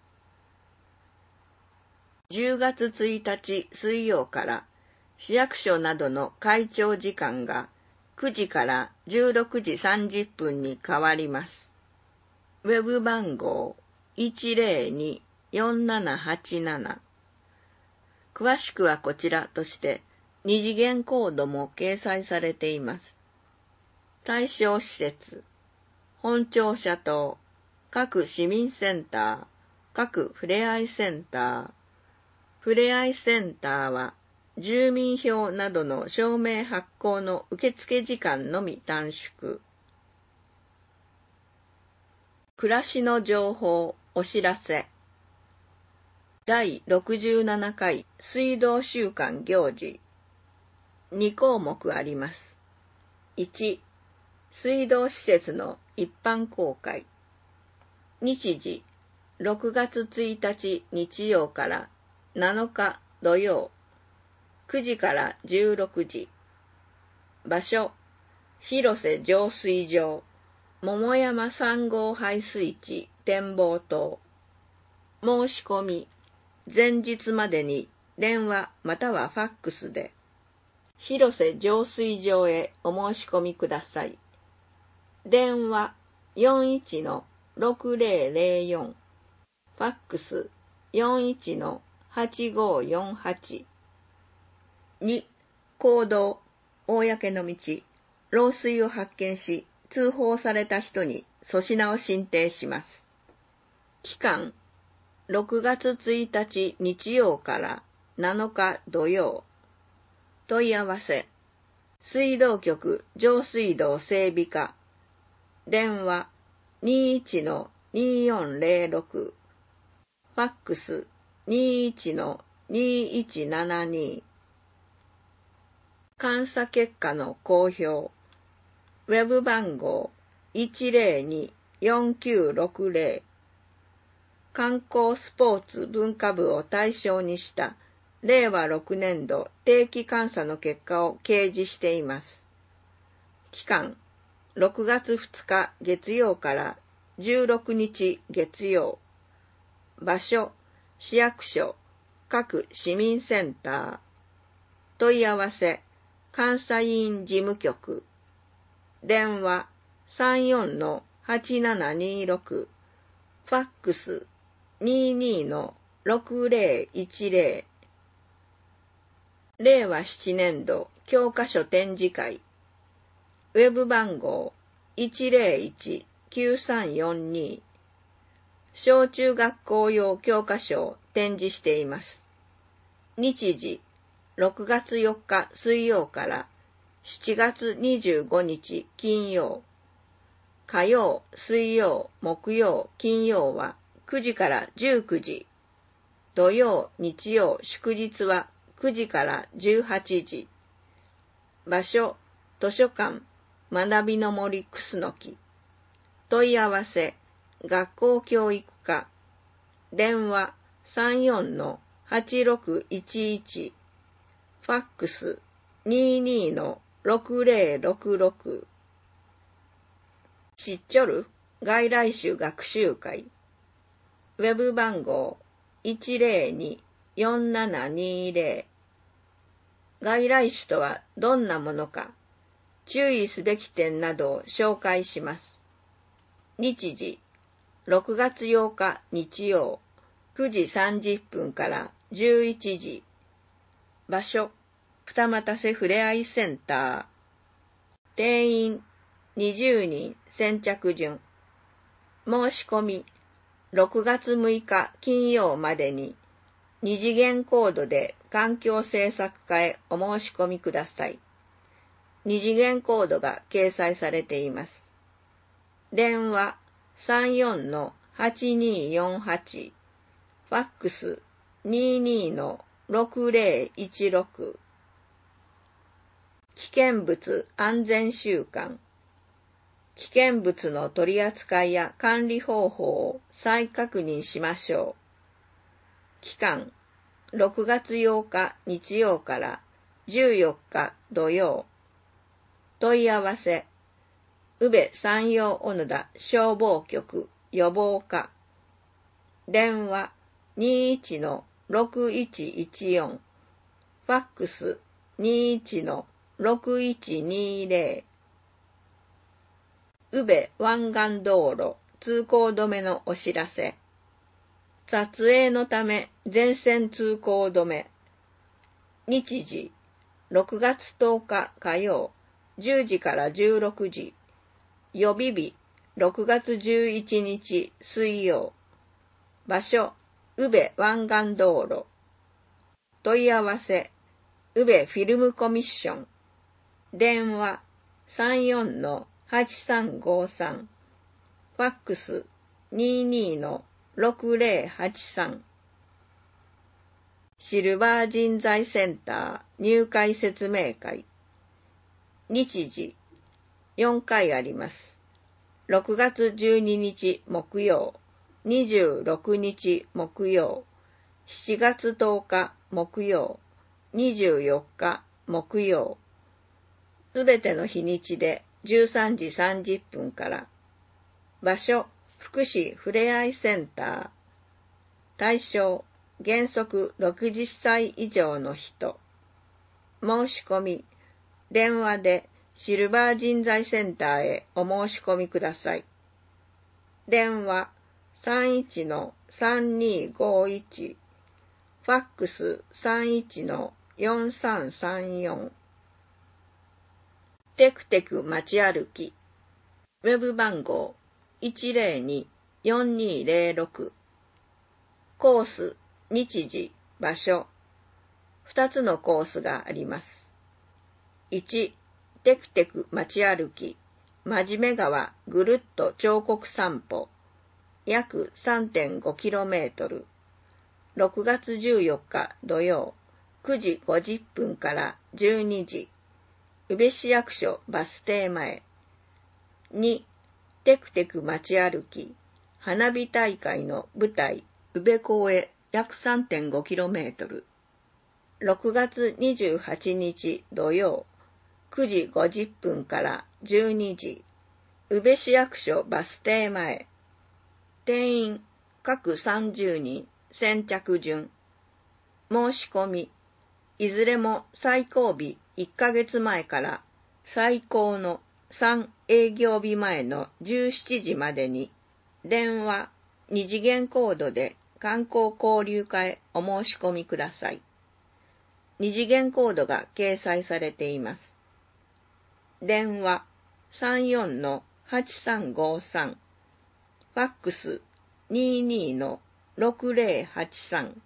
じゅうがつついたち水曜から市役所などの開庁時間がくじからじゅうろくじさんじゅっぷんに変わります。ウェブ番号 いちぜろに よんななはちなな。詳しくはこちらとして二次元コードも掲載されています。対象施設、本庁舎棟、各市民センター、各ふれあいセンター。ふれあいセンターは住民票などの証明発行の受付時間のみ短縮。暮らしの情報お知らせ。だいろくじゅうななかい水道週間行事。にこうもくあります。いち、水道施設の一般公開。日時、ろくがつついたち日曜からなのか土曜、くじからじゅうろくじ。場所、広瀬浄水場、桃山さんごう排水池展望塔。申し込み、前日までに電話またはファックスで、広瀬浄水場へお申し込みください。電話 よんいちのろくぜろぜろよん、ファックス よんいちのはちごよんはち。に、行動、公の道、漏水を発見し、通報された人に粗品を進呈します。期間、ろくがつついたち日曜からなのか土曜。問い合わせ、水道局上水道整備課。電話 にいちのによんぜろろく、ファックス にいちのにいちななに。監査結果の公表。ウェブ番号 いちぜろに よんきゅうろくぜろ。観光スポーツ文化部を対象にしたれいわろくねんど定期監査の結果を掲示しています。期間、ろくがつふつか月曜からじゅうろくにち月曜。場所、市役所、各市民センター。問い合わせ、監査委員事務局。電話 さんよんのはちななにろく。ファックス にじゅうにのろくぜろいちぜろ。 れいわななねんど教科書展示会。ウェブ番号 いちゼロいち きゅうさんよんに。小中学校用教科書を展示しています。日時、ろくがつよっか水曜からしちがつにじゅうごにち金曜。火曜、水曜、木曜、金曜はくじからじゅうくじ。土曜、日曜、祝日はくじからじゅうはちじ。場所、図書館、学びの森クスノキ。問い合わせ、学校教育課。電話 さんよんのはちろくいちいち。ファックス にじゅうにのろくぜろろくろく。知っちょる外来種学習会。ウェブ番号 いちゼロに よんななにゼロ。外来種とはどんなものか、注意すべき点などを紹介します。日時、ろくがつようか日曜、くじさんじゅっぷんからじゅういちじ。場所、二俣瀬ふれあいセンター。定員、にじゅうにん先着順。申し込み、ろくがつむいか金曜までに、二次元コードで環境政策課へお申し込みください。二次元コードが掲載されています。電話 さんよんのはちにーよんはち。ファックス にじゅうにのろくぜろいちろく。危険物安全週間。危険物の取り扱いや管理方法を再確認しましょう。期間、ろくがつようか日曜からじゅうよっか土曜。問い合わせ、宇部山陽小野田消防局予防課。電話 にじゅういちのろくいちいちよん。ファックス にじゅういちのろくいちにゼロ。宇部湾岸道路通行止めのお知らせ。撮影のため全線通行止め。日時、ろくがつとおか火曜、じゅうじからじゅうろくじ。予備日、ろくがつじゅういちにち水曜。場所、宇部湾岸道路。問い合わせ、宇部フィルムコミッション。電話 さんよんのはちさんごさん。ファックス にじゅうにのろくぜろはちさん。シルバー人材センター入会説明会。日時、よんかいあります。ろくがつじゅうににち木曜、にじゅうろくにち木曜、しちがつとおか木曜、にじゅうよっか木曜。すべての日にちでじゅうさんじさんじゅっぷんから。場所、福祉ふれあいセンター。対象、原則ろくじゅっさい以上の人。申し込み、電話でシルバー人材センターへお申し込みください。電話 さんいちのさんにごいち。ファックス さんいちのよんさんさんよん。テクテク街歩き。ウェブ番号 いちゼロに よんにゼロろく。コース、日時、場所。ふたつのコースがあります。いち、テクテク街歩き、真面目川ぐるっと彫刻散歩。約 さんてんごキロメートル。ろくがつじゅうよっか土曜、くじごじゅっぷんからじゅうにじ。宇部市役所バス停前。に、テクテク街歩き、花火大会の舞台、宇部港へ約 さんてんごキロメートル。ろくがつにじゅうはちにち土曜、くじごじゅっぷんからじゅうにじ。宇部市役所バス停前。定員、各さんじゅうにん、先着順。申し込み、いずれも最後日いっかげつまえから最高のさん営業日前のじゅうしちじまでに、電話、二次元コードで観光交流課へお申し込みください。 二次元コードが掲載されています。電話 さんよんのはちさんごさん、ファックス にじゅうにのろくぜろはちさん。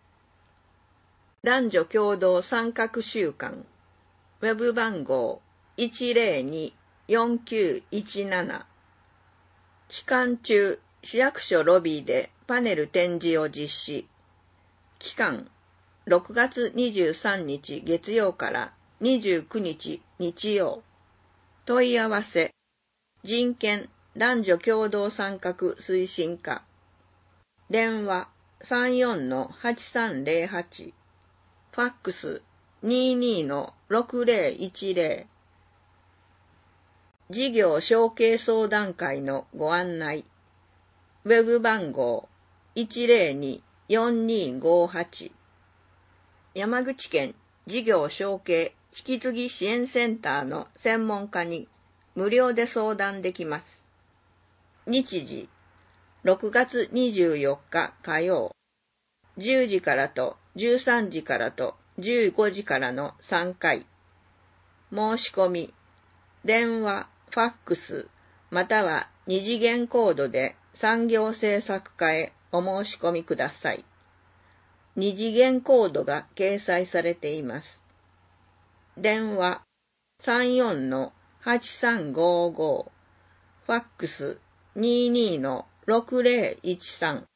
男女共同参画週間、ウェブ番号 いちぜろにーよんきゅういちなな。期間中、市役所ロビーでパネル展示を実施。期間、ろくがつにじゅうさんにち月曜からにじゅうくにち日曜。問い合わせ、人権男女共同参画推進課。電話 さんよんのはちさんぜろはち。ファックス にじゅうにのろくぜろいちぜろ。事業承継相談会のご案内。ウェブ番号 いちぜろにーよんにーごはち。山口県事業承継引き継ぎ支援センターの専門家に無料で相談できます。日時、ろくがつにじゅうよっか火曜、じゅうじからとじゅうさんじからとじゅうごじからのさんかい。申し込み、電話、ファックス、または二次元コードで産業政策課へお申し込みください。二次元コードが掲載されています。電話 さんよんのはちさんごご、ファックス にじゅうにのろくぜろいちさん。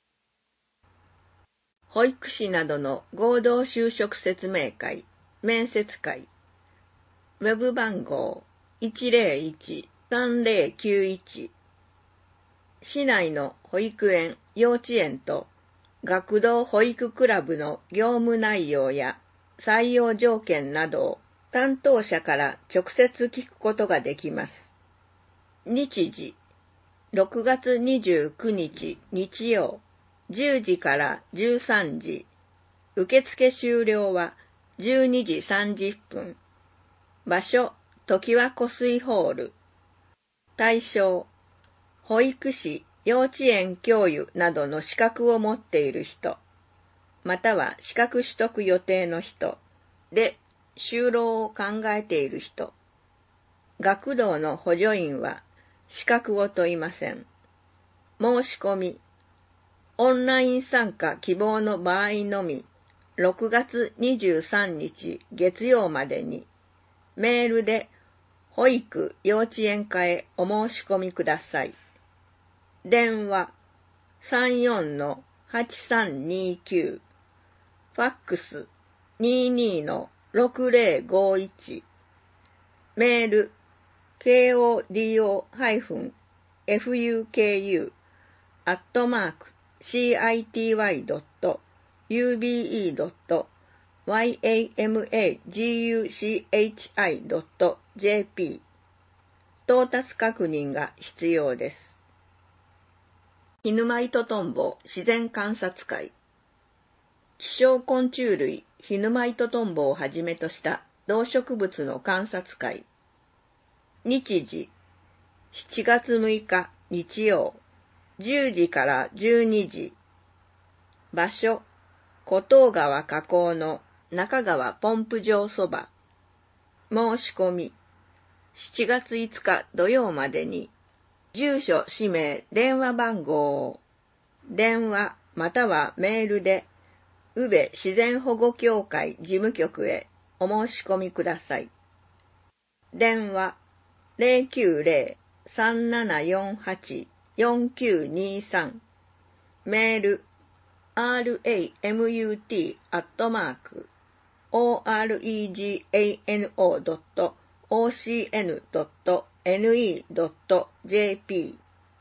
保育士などの合同就職説明会、面接会。ウェブ番号 いちぜろいちさんぜろきゅういち。市内の保育園、幼稚園と学童保育クラブの業務内容や採用条件などを担当者から直接聞くことができます。日時、ろくがつにじゅうくにち日曜、じゅうじからじゅうさんじ。受付終了はじゅうにじさんじゅっぷん。場所、常盤湖水ホール。対象、保育士、幼稚園教諭などの資格を持っている人、または資格取得予定の人で就労を考えている人。学童の補助員は資格を問いません。申し込み、オンライン参加希望の場合のみ、ろくがつにじゅうさんにち月曜までに、メールで保育幼稚園課へお申し込みください。電話 さんよんのはちさんにきゅう。ファックス にじゅうにのろくぜろごいち。メール ケーオーディーオー-エフユーケーユー アットマーク シーアイティーワイドットユービーイードットワイエーエムエージーユーシーエイチアイドットジェーピー。到達確認が必要です。ヒヌマイトトンボ自然観察会。希少昆虫類ヒヌマイトトンボをはじめとした動植物の観察会。日時、しちがつむいか日曜、じゅうじからじゅうにじ。場所、湖東川河口の中川ポンプ場そば。申し込み、しちがついつか土曜までに、住所、氏名、電話番号を、電話またはメールで、宇部自然保護協会事務局へお申し込みください。電話ゼロきゅうゼロ さんななよんはち よんきゅうにさん。メール アールエーエムユーティー アットマーク オーアールイージーエーエヌオー ドット オーシーエヌ ドット エヌイー ドット ジェーピ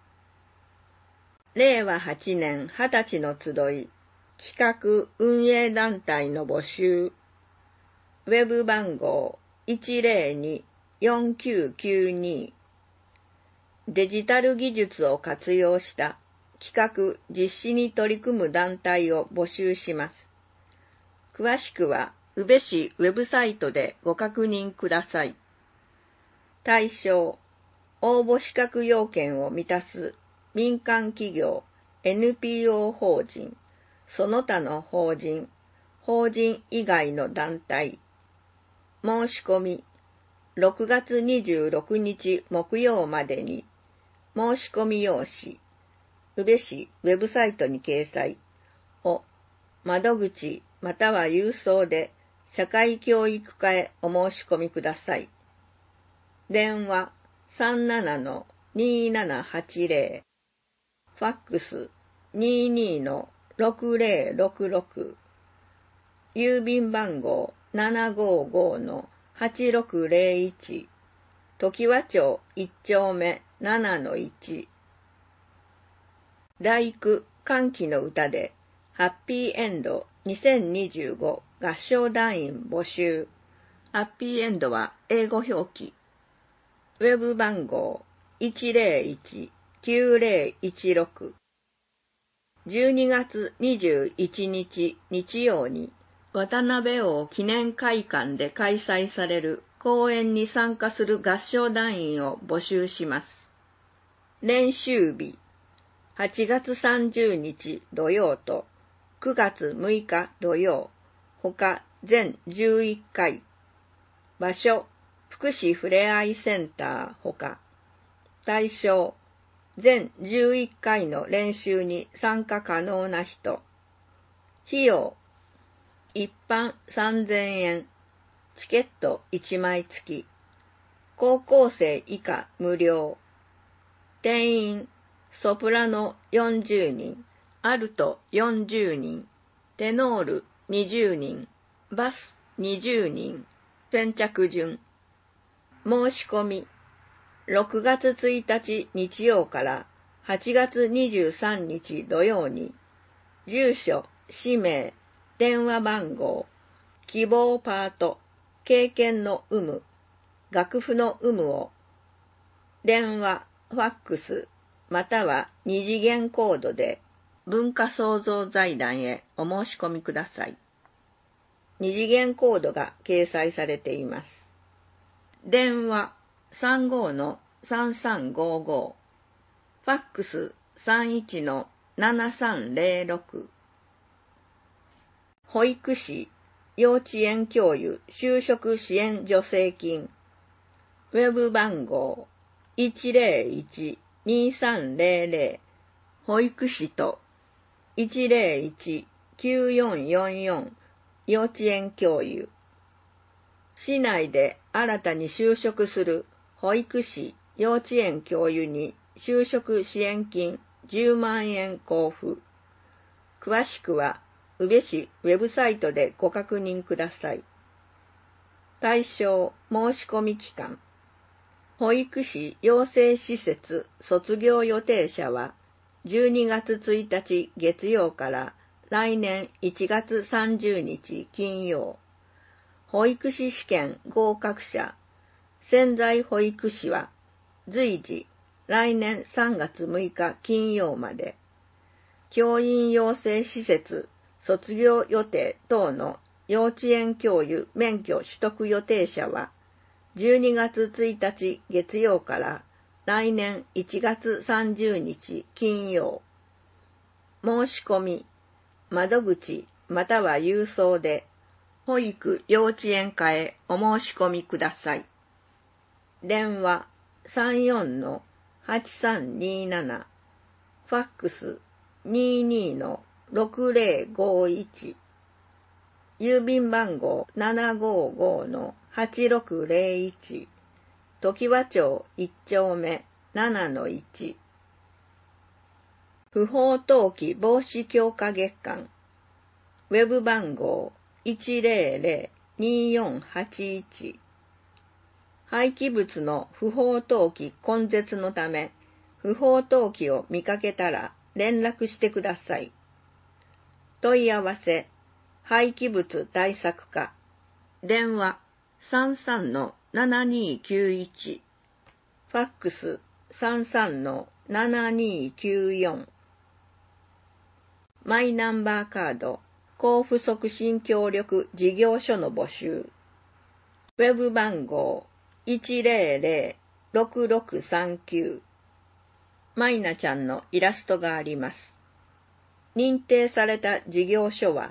ー。れいわはちねんはたちの集い企画運営団体の募集。ウェブ番号 いちゼロにーよんきゅうきゅうに。デジタル技術を活用した企画実施に取り組む団体を募集します。詳しくは宇部市ウェブサイトでご確認ください。対象、応募資格要件を満たす民間企業、エヌピーオー 法人、その他の法人、 法人以外の団体。申し込み、ろくがつにじゅうろくにち木曜までに、申し込み用紙、宇部市ウェブサイトに掲載を、窓口または郵送で社会教育課へお申し込みください。電話 さんななのにーななはちぜろ、ファックス にーにーのろくぜろろくろく、郵便番号 ななごーごーのはちろくぜろいち、常盤町いっちょうめななのいち。第九歓喜の歌でハッピーエンドにせんにじゅうご合唱団員募集。ハッピーエンドは英語表記。ウェブ番号 いちぜろいちきゅうぜろいちろく。じゅうにがつにじゅういちにち日曜に渡辺王記念会館で開催される公演に参加する合唱団員を募集します。練習日はちがつさんじゅうにち土曜とくがつむいか土曜、ほか全じゅういっかい。場所、福祉ふれあいセンターほか。対象、全じゅういっかいの練習に参加可能な人。費用、一般さんぜんえん、チケットいちまい付き。高校生以下無料。定員、ソプラノよんじゅうにん、アルトよんじゅうにん、テノールにじゅうにん、バスにじゅうにん。先着順。申し込み、ろくがつついたち日曜からはちがつにじゅうさんにち土曜に、住所、氏名、電話番号、希望パート、経験の有無、楽譜の有無を、電話、ファックス、または二次元コードで文化創造財団へお申し込みください。二次元コードが掲載されています。電話 さんごーのさんさんごーごー、ファックス さんいちのななさんぜろろく。保育士、幼稚園教諭就職支援助成金。ウェブ番号 いちぜろいちにーさんぜろぜろ、保育士といちぜろいちきゅうよんよんよん、幼稚園教諭。市内で新たに就職する保育士、幼稚園教諭に就職支援金じゅうまんえん交付。詳しくは宇部市ウェブサイトでご確認ください。対象申し込み期間。保育士養成施設卒業予定者はじゅうにがつついたち月曜から来年いちがつさんじゅうにち金曜。保育士試験合格者、潜在保育士は随時来年さんがつむいか金曜まで。教員養成施設卒業予定等の幼稚園教諭免許取得予定者はじゅうにがつついたち月曜から来年いちがつさんじゅうにち金曜。申し込み、窓口または郵送で保育幼稚園課へお申し込みください。電話 さんよんのはちさんにーなな、ファックス にーにーのろくぜろごいち、郵便番号 ななごーごーのはちろくぜろいち、常盤町いっちょうめななのいち。不法投棄防止強化月間。ウェブ番号いちぜろぜろにーよんはちいち。廃棄物の不法投棄根絶のため、不法投棄を見かけたら連絡してください。問い合わせ、廃棄物対策課。電話 さんさんのななにーきゅういち。ファックス さんさんのななにーきゅうよん。マイナンバーカード交付促進協力事業所の募集。ウェブ番号いちぜろぜろろくろくさんきゅう。マイナちゃんのイラストがあります。認定された事業所は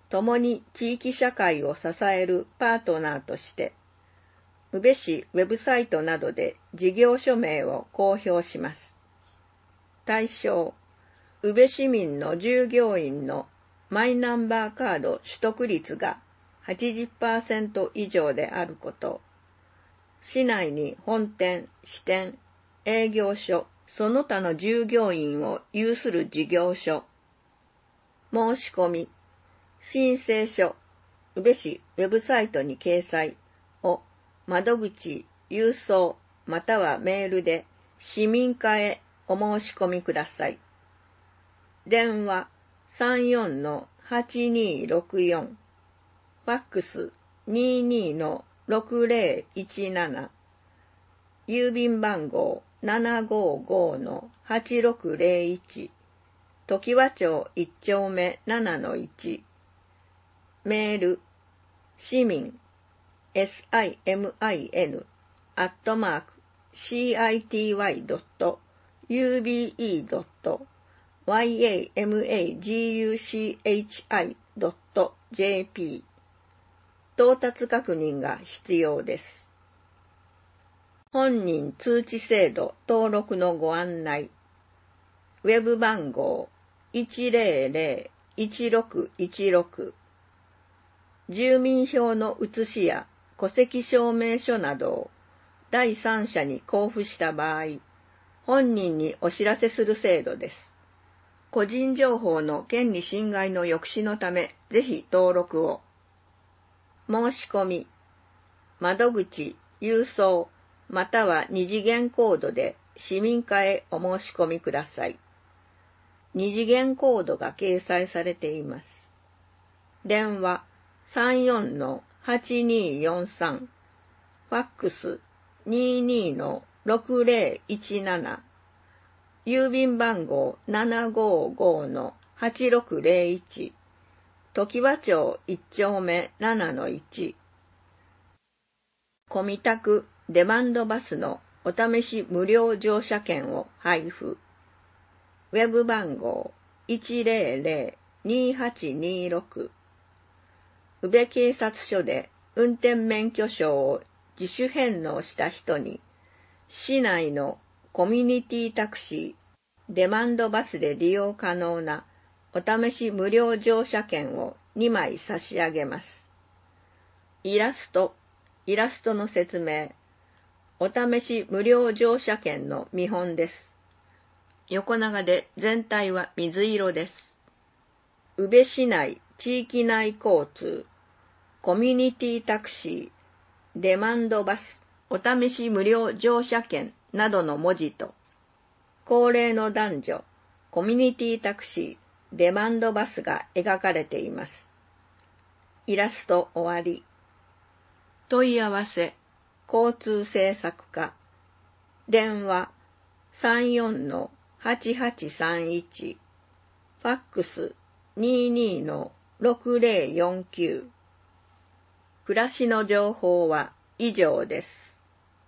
共に地域社会を支えるパートナーとして、宇部市ウェブサイトなどで事業所名を公表します。対象、宇部市民の従業員のマイナンバーカード取得率が はちじゅっパーセント 以上であること、市内に本店、支店、営業所、その他の従業員を有する事業所、申し込み、申請書、宇部市ウェブサイトに掲載を窓口、郵送またはメールで市民課へお申し込みください。電話 さんよんのはちにーろくよん、ファックス にーにーのろくぜろいちなな、郵便番号 ななごごのはちろくぜろいち、常盤町いち丁目ななのいち、メール、市民、シミン、アットマーク、シーアイティーワイドットユービーイードットワイエーエムエージーユーシーエイチアイドットジェーピー 到達確認が必要です。本人通知制度登録のご案内。ウェブ番号 いちぜろぜろいちろくいちろく、住民票の写しや戸籍証明書などを第三者に交付した場合、本人にお知らせする制度です。個人情報の権利侵害の抑止のため、ぜひ登録を。申し込み、窓口、郵送、または二次元コードで市民課へお申し込みください。二次元コードが掲載されています。電話 さんよんのはちにーよんさん、ファックス にーにーのろくぜろいちなな、郵便番号 ななごごのはちろくぜろいち、常盤町いち丁目ななのいち、コミタクデマンドバスのお試し無料乗車券を配布。ウェブ番号 いちぜろぜろにはちにろく、宇部警察署で運転免許証を自主返納した人に、市内のコミュニティタクシー、デマンドバスで利用可能なお試し無料乗車券をにまい差し上げます。イラスト、イラストの説明、お試し無料乗車券の見本です。横長で全体は水色です。宇部市内地域内交通、コミュニティタクシー、デマンドバス、お試し無料乗車券などの文字と、高齢の男女、コミュニティタクシー、デマンドバスが描かれています。イラスト終わり。問い合わせ、交通政策課、電話 さんよんのはちはちさんいち、ファックス にーにーのろくぜろよんきゅう。暮らしの情報は以上です。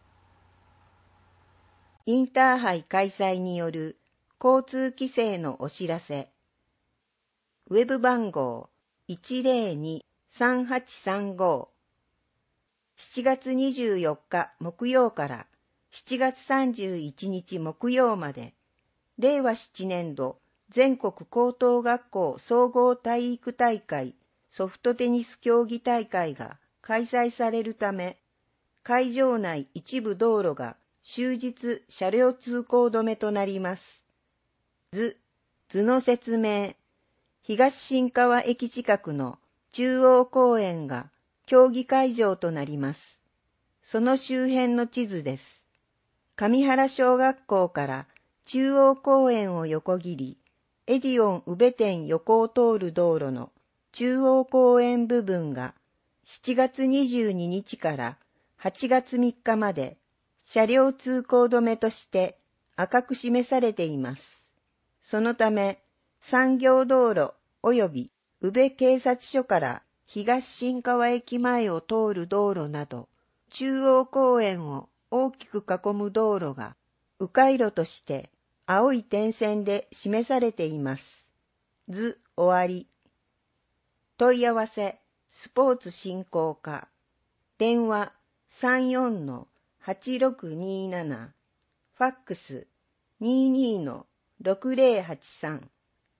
インターハイ開催による交通規制のお知らせ。ウェブ番号 いちぜろにさんはちさんご、しちがつにじゅうよっか木曜からしちがつさんじゅういちにち木曜まで、れいわななねん度全国高等学校総合体育大会ソフトテニス競技大会が開催されるため、会場内一部道路が終日車両通行止めとなります。図、図の説明。東新川駅近くの中央公園が競技会場となります。その周辺の地図です。上原小学校から中央公園を横切り、エディオン宇部店横を通る道路の中央公園部分がしちがつにじゅうににちからはちがつみっかまで車両通行止めとして赤く示されています。そのため、産業道路及び宇部警察署から東新川駅前を通る道路など、中央公園を大きく囲む道路が迂回路として青い点線で示されています。図終わり。 問い合わせ、スポーツ振興課。電話 さんよんのはちろくにーなな。ファックス にーにーのろくぜろはちさん。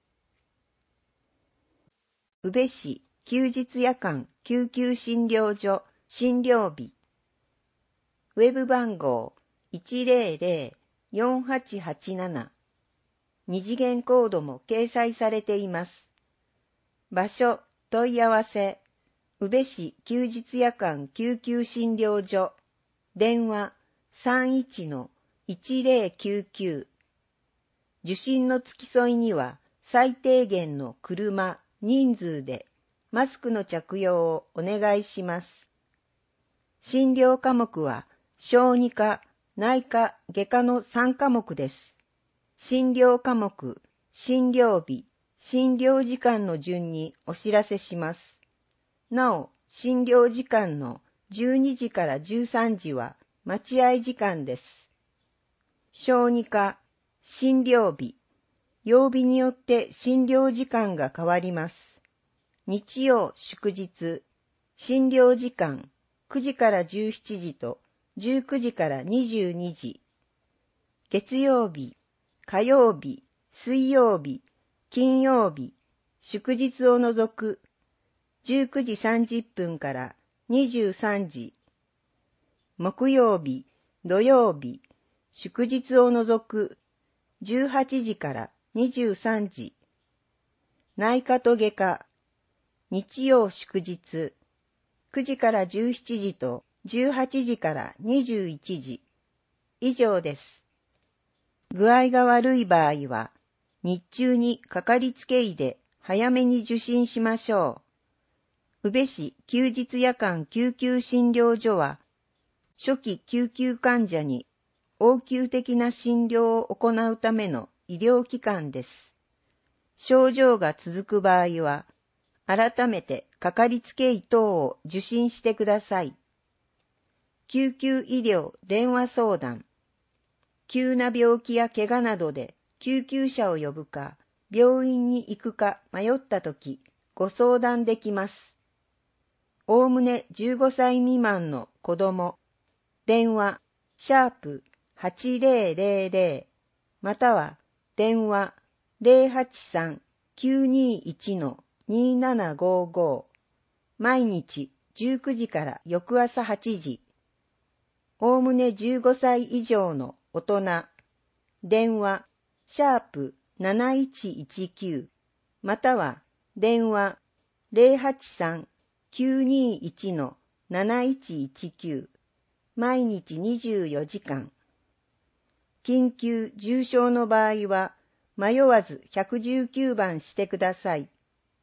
宇部市休日夜間救急診療所診療日。ウェブ番号 いちぜろぜろよんはちはちなな。二次元コードも掲載されています。場所、問い合わせ、宇部市休日夜間救急診療所。電話 さんいちのいちぜろきゅうきゅう。受診の付き添いには最低限の車、人数でマスクの着用をお願いします。診療科目は小児科、内科、外科のさんかもくです。診療科目、診療日、診療時間の順にお知らせします。なお、診療時間のじゅうにじからじゅうさんじは待合時間です。小児科、診療日、曜日によって診療時間が変わります。日曜、祝日、診療時間くじからじゅうしちじとじゅうくじからにじゅうにじ。月曜日、火曜日、水曜日、金曜日、祝日を除くじゅうくじさんじゅっぷんからにじゅうさんじ。木曜日、土曜日、祝日を除くじゅうはちじからにじゅうさんじ。内科と外科、日曜祝日、くじからじゅうしちじとじゅうはちじからにじゅういちじ。以上です。具合が悪い場合は、日中にかかりつけ医で早めに受診しましょう。宇部市休日夜間救急診療所は、初期救急患者に応急的な診療を行うための医療機関です。症状が続く場合は、改めてかかりつけ医等を受診してください。救急医療電話相談。急な病気や怪我などで救急車を呼ぶか、病院に行くか迷ったとき、ご相談できます。おおむねじゅうごさい未満の子供、電話、シャープはちぜろぜろぜろ、または電話 ゼロはちさんきゅうにいちのにななごご、毎日じゅうくじから翌朝はちじ。おおむねじゅうごさい以上の大人、電話、シャープなないちいちきゅう、または電話 ゼロはちさんきゅうにいちのなないちいちきゅう、毎日にじゅうよじかん。緊急重症の場合は、迷わずいちいちきゅうばんしてください。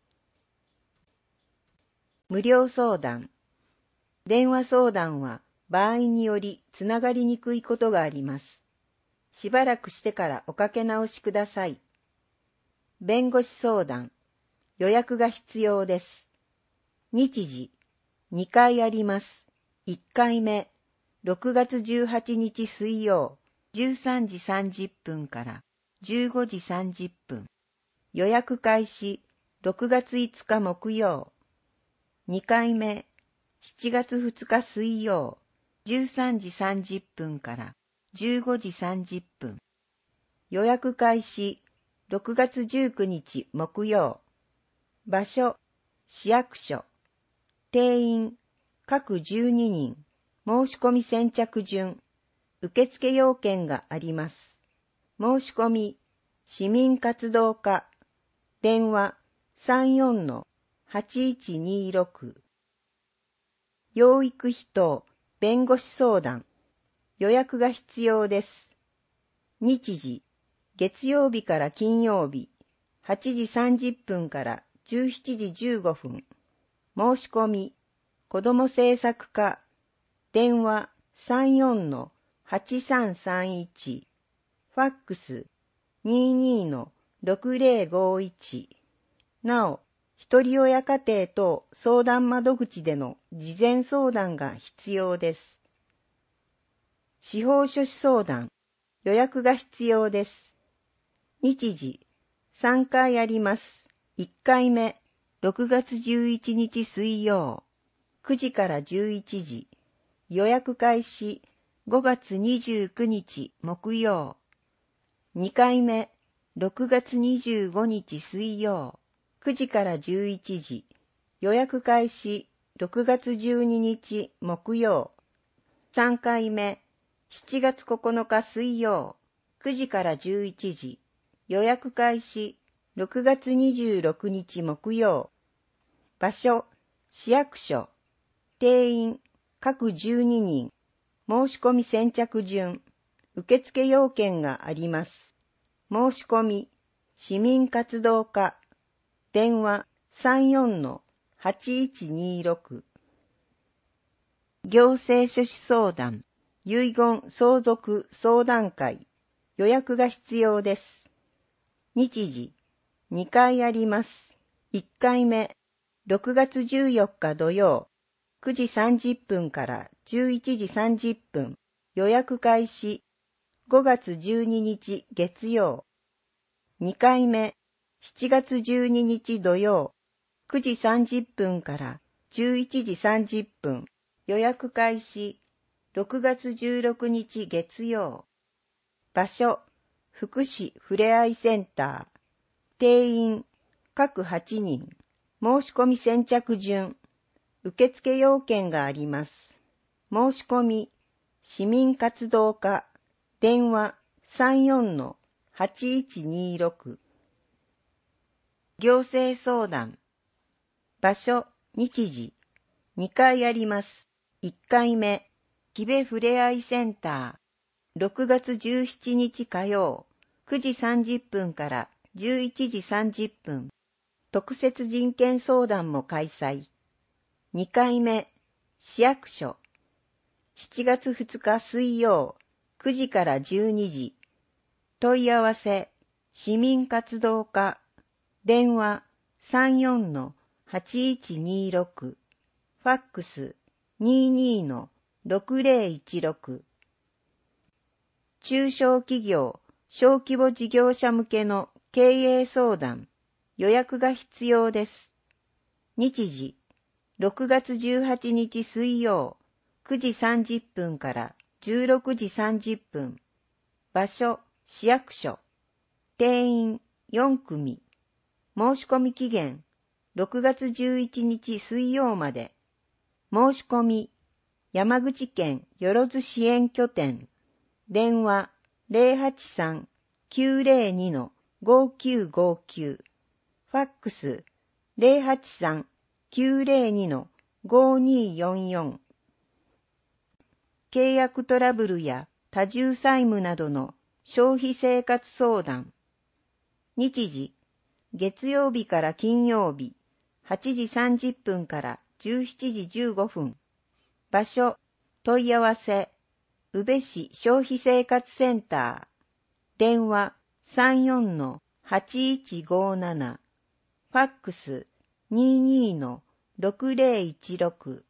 無料相談。電話相談は場合によりつながりにくいことがあります。しばらくしてからおかけ直しください。弁護士相談。予約が必要です。日時、にかいあります。いっかいめ、ろくがつじゅうはちにち水曜、じゅうさんじさんじゅっぷんからじゅうごじさんじゅっぷん。予約開始、ろくがついつか木曜。にかいめ、しちがつふつか水曜、じゅうさんじさんじゅっぷんからじゅうごじさんじゅっぷん。予約開始、ろくがつじゅうくにち木曜。場所、市役所。定員、各じゅうににん。申し込み先着順。受付要件があります。申し込み、市民活動課。電話、さんよんのはちいちにろく。養育費等、弁護士相談。予約が必要です。日時、月曜日から金曜日、はちじさんじゅっぷんからじゅうしちじじゅうごふん。申し込み、子ども政策課。電話、さんよんのはちさんさんいち。ファックス、にーにーのろくぜろごいち。なお、ひとり親家庭等相談窓口での事前相談が必要です。司法書士相談、予約が必要です。日時、さんかいあります。いっかいめ、 ろくがつじゅういちにち水曜、くじからじゅういちじ、予約開始ごがつにじゅうくにち木曜。にかいめ、ろくがつにじゅうごにち水曜、くじからじゅういちじ、予約開始ろくがつじゅうににち木曜。さんかいめ、しちがつここのか水曜、くじからじゅういちじ、予約開始ろくがつにじゅうろくにち木曜。場所、市役所。定員、各じゅうににん。申し込み先着順。受付要件があります。申し込み、市民活動課。電話 さんよんのはちいちにろく。行政書士相談、遺言相続相談会。予約が必要です。日時、にかいあります。いっかいめ、ろくがつじゅうよっか土曜、くじさんじゅっぷんからじゅういちじさんじゅっぷん。予約開始。ごがつじゅうににち月曜。にかいめ、しちがつじゅうににち土曜、くじさんじゅっぷんからじゅういちじさんじゅっぷん。予約開始。ろくがつじゅうろくにち月曜。場所、福祉ふれあいセンター。定員、各はちにん。申し込み先着順。受付要件があります。申し込み、市民活動課。電話 さんよんのはちいちにろく。行政相談。場所、日時。にかいあります。いっかいめ、木部ふれあいセンター。ろくがつじゅうしちにち火曜、くじさんじゅっぷんからじゅういちじさんじゅっぷん。特設人権相談も開催。にかいめ、市役所。しちがつふつか水曜、くじからじゅうにじ。問い合わせ、市民活動課。電話 さんよんのはちいちにろく。ファックス にじゅうにのろくぜろいちろく。中小企業、小規模事業者向けの経営相談。予約が必要です。日時、ろくがつじゅうはちにち水曜、くじさんじゅっぷんからじゅうろくじさんじゅっぷん。場所、市役所。定員よんくみ。申し込み期限、ろくがつじゅういちにち水曜まで。申し込み、山口県よろず支援拠点。電話 ゼロはちさん きゅうゼロにのごきゅうごきゅう。ファックス ゼロはちさん きゅうゼロにのごによんよん。契約トラブルや多重債務などの消費生活相談。日時、月曜日から金曜日、はちじさんじゅっぷんからじゅうしちじじゅうごふん。場所、問い合わせ、宇部市消費生活センター。電話 さんよんのはちいちごなな。ファックス にじゅうにのろくぜろいちろく。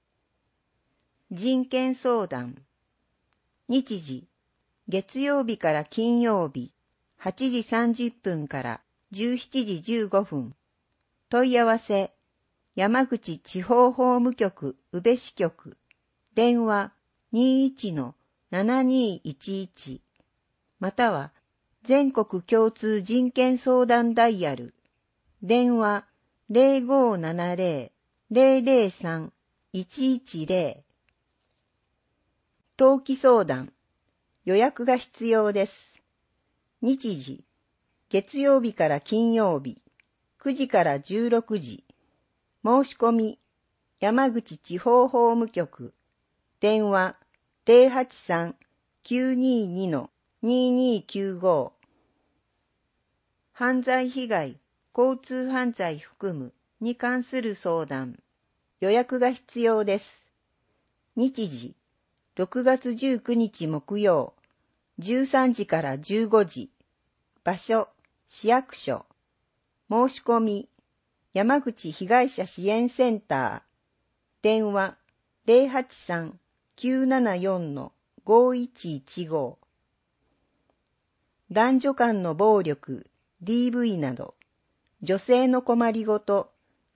人権相談。日時、月曜日から金曜日、はちじさんじゅっぷんからじゅうしちじじゅうごふん。問い合わせ、山口地方法務局宇部支局。電話 にじゅういちのななにいちいち。または、全国共通人権相談ダイヤル。電話 ゼロごななゼロ ゼロゼロさん いちいちゼロ。登記相談。予約が必要です。日時、月曜日から金曜日、くじからじゅうろくじ。申し込み、山口地方法務局。電話 ゼロはちさん きゅうににのににきゅうご。犯罪被害、交通犯罪含むに関する相談。予約が必要です。日時、ろくがつじゅうくにち木曜、じゅうさんじからじゅうごじ。場所、市役所。申し込み、山口被害者支援センター。電話 ゼロはちさん きゅうななよんのごいちいちご。男女間の暴力、ディーブイ など、女性の困りごと、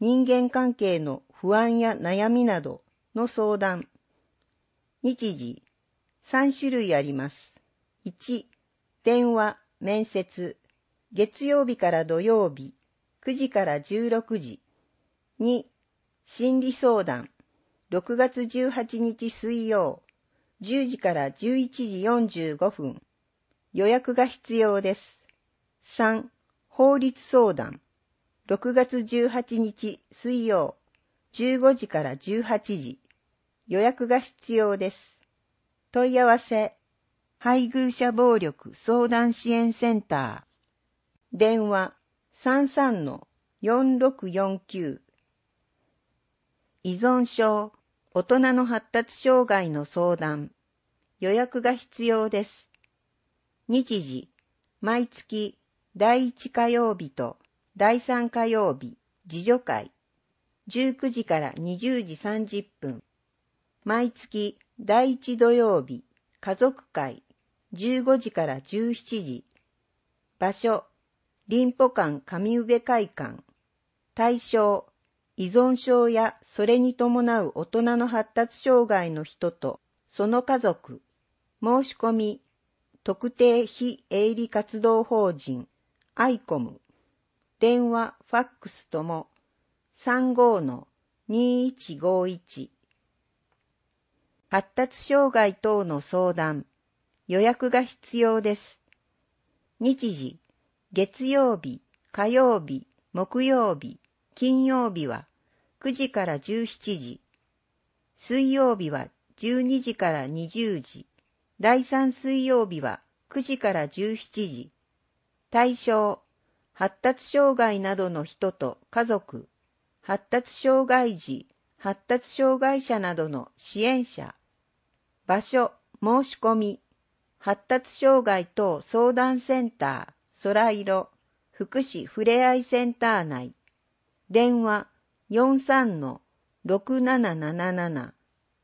人間関係の不安や悩みなどの相談。日時、さん種類あります。いち、電話、面接、月曜日から土曜日、くじからじゅうろくじ。に、心理相談、ろくがつじゅうはちにち水曜、じゅうじからじゅういちじよんじゅうごふん。予約が必要です。さん、法律相談、ろくがつじゅうはちにち水曜、じゅうごじからじゅうはちじ。予約が必要です。問い合わせ、配偶者暴力相談支援センター。電話 さんさんのよんろくよんきゅう。依存症、大人の発達障害の相談。予約が必要です。日時、毎月だいいち火曜日とだいさん火曜日、自助会。じゅうくじからにじゅうじさんじゅっぷん。毎月だいいち土曜日、家族会。じゅうごじからじゅうしちじ。場所、林保館上宇部会館。対象、依存症やそれに伴う大人の発達障害の人とその家族。申し込み、特定非営利活動法人アイコム。電話、ファックスとも さんごのにいちごいち。発達障害等の相談。予約が必要です。日時、月曜日、火曜日、木曜日、金曜日はくじからじゅうしちじ。水曜日はじゅうにじからにじゅうじ。だいさん水曜日はくじからじゅうしちじ。対象、発達障害などの人と家族、発達障害児、発達障害者などの支援者。場所、申し込み、発達障害等相談センター、空色、福祉ふれあいセンター内。電話、よんさんのろくなななななな。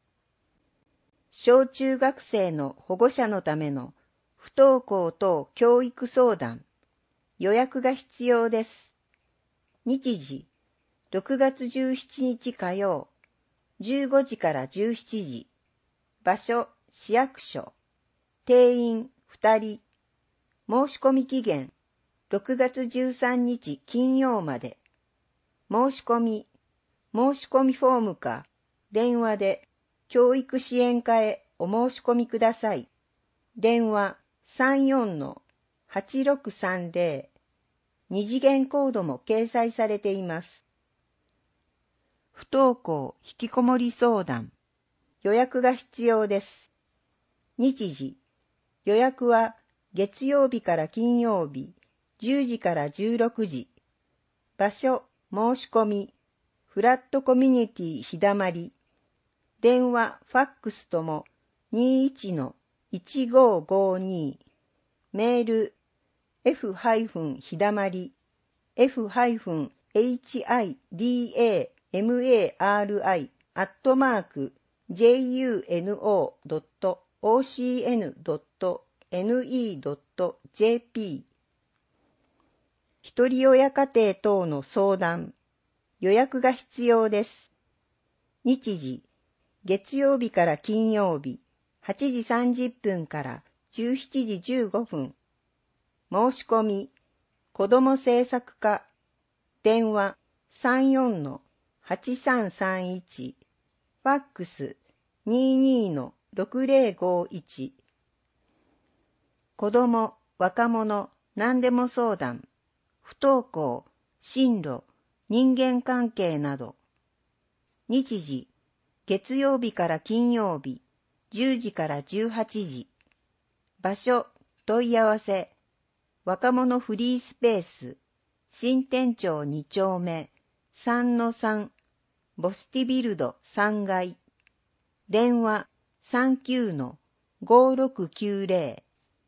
小中学生の保護者のための不登校等教育相談。予約が必要です。日時、ろくがつじゅうしちにち火曜、じゅうごじからじゅうしちじ。場所、市役所。定員ふたり。申し込み期限、ろくがつじゅうさんにち金曜まで。申し込み、申し込みフォームか、電話で教育支援課へお申し込みください。電話 さんよんのはちろくさんぜろ。二次元コードも掲載されています。不登校引きこもり相談。予約が必要です。日時、予約は月曜日から金曜日、じゅうじからじゅうろくじ。場所、申し込み、フラットコミュニティひだまり。電話、ファックスともにいちのいちごごに。メール、f ひだまり、f エイチアイディーエーマーい アットマーク ジェイユーエヌオードットオーシーエヌドットネットドットジェーピー。ひとり親家庭等の相談。予約が必要です。日時、月曜日から金曜日、はちじさんじゅっぷんからじゅうしちじじゅうごふん。申し込み、子ども政策課。電話 さんよんのはちさんさんいち。ファックス にじゅうにのろくぜろごいち。子ども、若者、何でも相談。不登校、進路、人間関係など。日時、月曜日から金曜日、じゅうじからじゅうはちじ。場所、問い合わせ。若者フリースペース、新店長に丁目、さんのさん、ボスティビルドさんがい。電話 さんきゅうのごろくきゅうぜろ。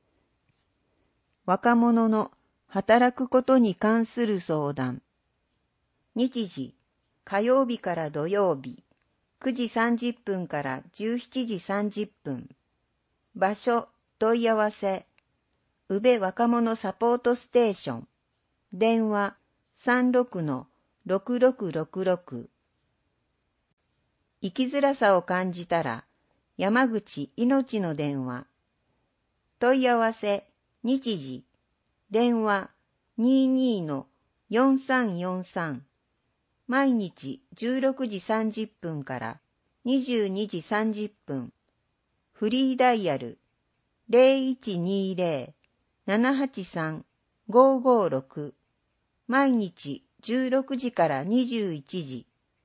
若者の働くことに関する相談。日時、火曜日から土曜日、くじさんじゅっぷんからじゅうしちじさんじゅっぷん。場所、問い合わせ。宇部若者サポートステーション。電話 さんろくのろくろくろくろく。生きづらさを感じたら、山口いのちの電話。問い合わせ、日時、電話 にじゅうにのよんさんよんさん。毎日じゅうろくじさんじゅっぷんからにじゅうにじさんじゅっぷん。フリーダイヤル ゼロいちにゼロ ななはちさん ごごろく。毎日じゅうろくじからにじゅういちじ。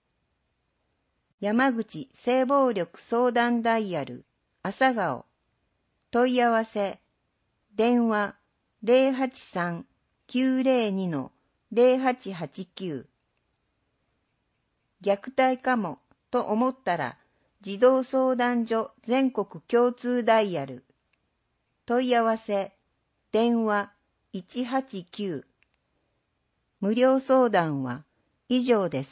山口性暴力相談ダイヤル朝顔。問い合わせ、電話 ゼロはちさん きゅうゼロに のゼロはちはちきゅう。虐待かもと思ったら児童相談所全国共通ダイヤル。問い合わせ、電話いちはちきゅう。無料相談は以上です。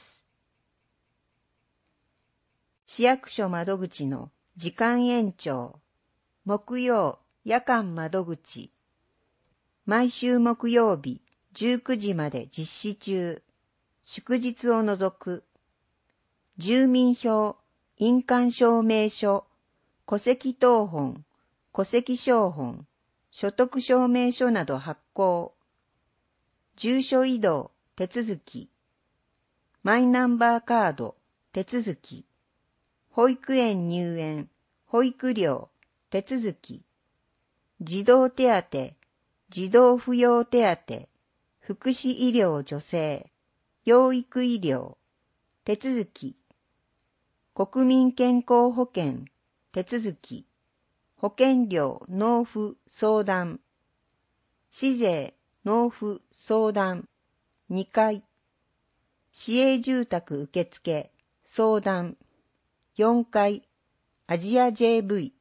市役所窓口の時間延長。木曜夜間窓口。毎週木曜日じゅうくじまで実施中。祝日を除く。住民票、印鑑証明書、戸籍謄本、戸籍抄本、所得証明書など発行。住所移動、手続き。マイナンバーカード、手続き。保育園入園、保育料、手続き。児童手当、児童扶養手当、福祉医療助成、養育医療、手続き。国民健康保険、手続き。保険料納付相談。市税納付相談。にかい。市営住宅受付相談。よんかい。アジア ジェーブイ。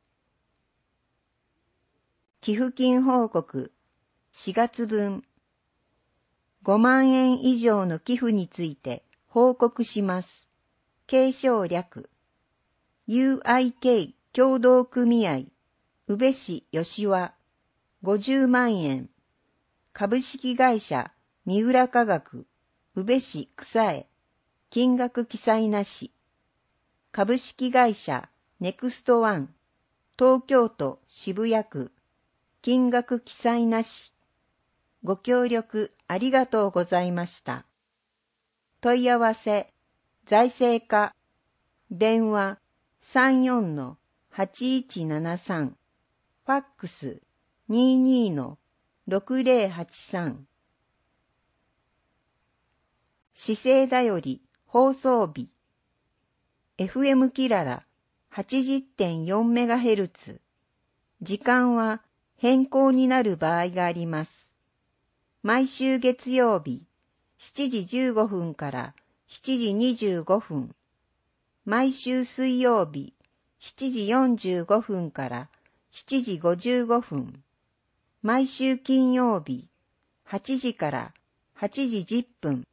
寄付金報告しがつぶん。ごまんえん以上の寄付について報告します。継承略。ユーアイケー 協同組合、宇部市吉和、ごじゅうまんえん。株式会社三浦化学、宇部市草江、金額記載なし。株式会社ネクストワン、東京都渋谷区、金額記載なし。ご協力ありがとうございました。問い合わせ、財政課、電話 さんよんのはちいちななさん、ファックス にじゅうにのろくゼロはちさん。市政だより放送日、エフエム キララ はちじゅってんよんメガヘルツ。時間は変更になる場合があります。毎週月曜日、しちじじゅうごふんからしちじにじゅうごふん。毎週水曜日、しちじよんじゅうごふんからしちじごじゅうごふん。毎週金曜日、はちじからはちじじゅっぷん。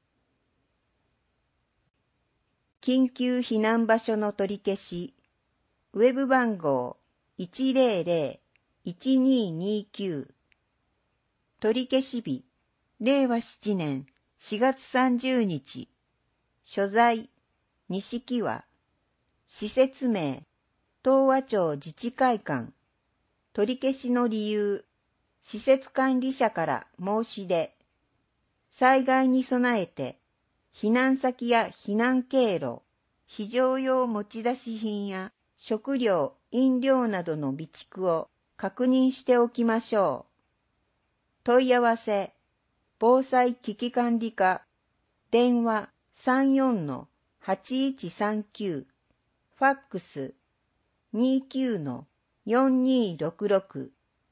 緊急避難場所の取り消し、ウェブ番号 いちゼロゼロ いちににきゅう。取り消し日、れいわしちねんしがつさんじゅうにち。所在、錦和。施設名、東和町自治会館。取り消しの理由、施設管理者から申し出。災害に備えて、避難先や避難経路、非常用持ち出し品や食料、飲料などの備蓄を確認しておきましょう。問い合わせ、防災危機管理課、電話 さんよんのはちいちさんきゅう、ファックス にじゅうきゅうのよんにろくろく。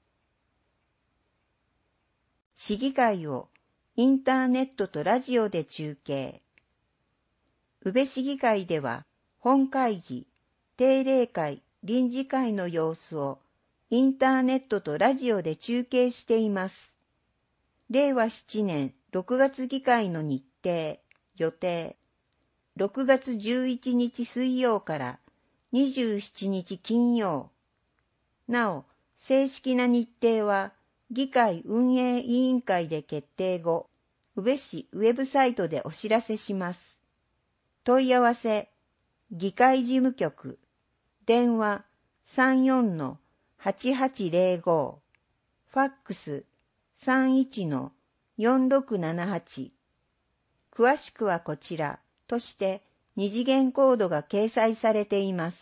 市議会をインターネットとラジオで中継。宇部市議会では本会議、定例会、臨時会の様子をインターネットとラジオで中継しています。れいわしちねんろくがつ議会の日程、予定。ろくがつじゅういちにち水曜からにじゅうしちにち金曜。なお、正式な日程は議会運営委員会で決定後、 宇部市ウェブサイトでお知らせします。問い合わせ、議会事務局、電話 さんよんのはちはちゼロご、ファックス さんいちのよんろくななはち、詳しくはこちらとして二次元コードが掲載されています。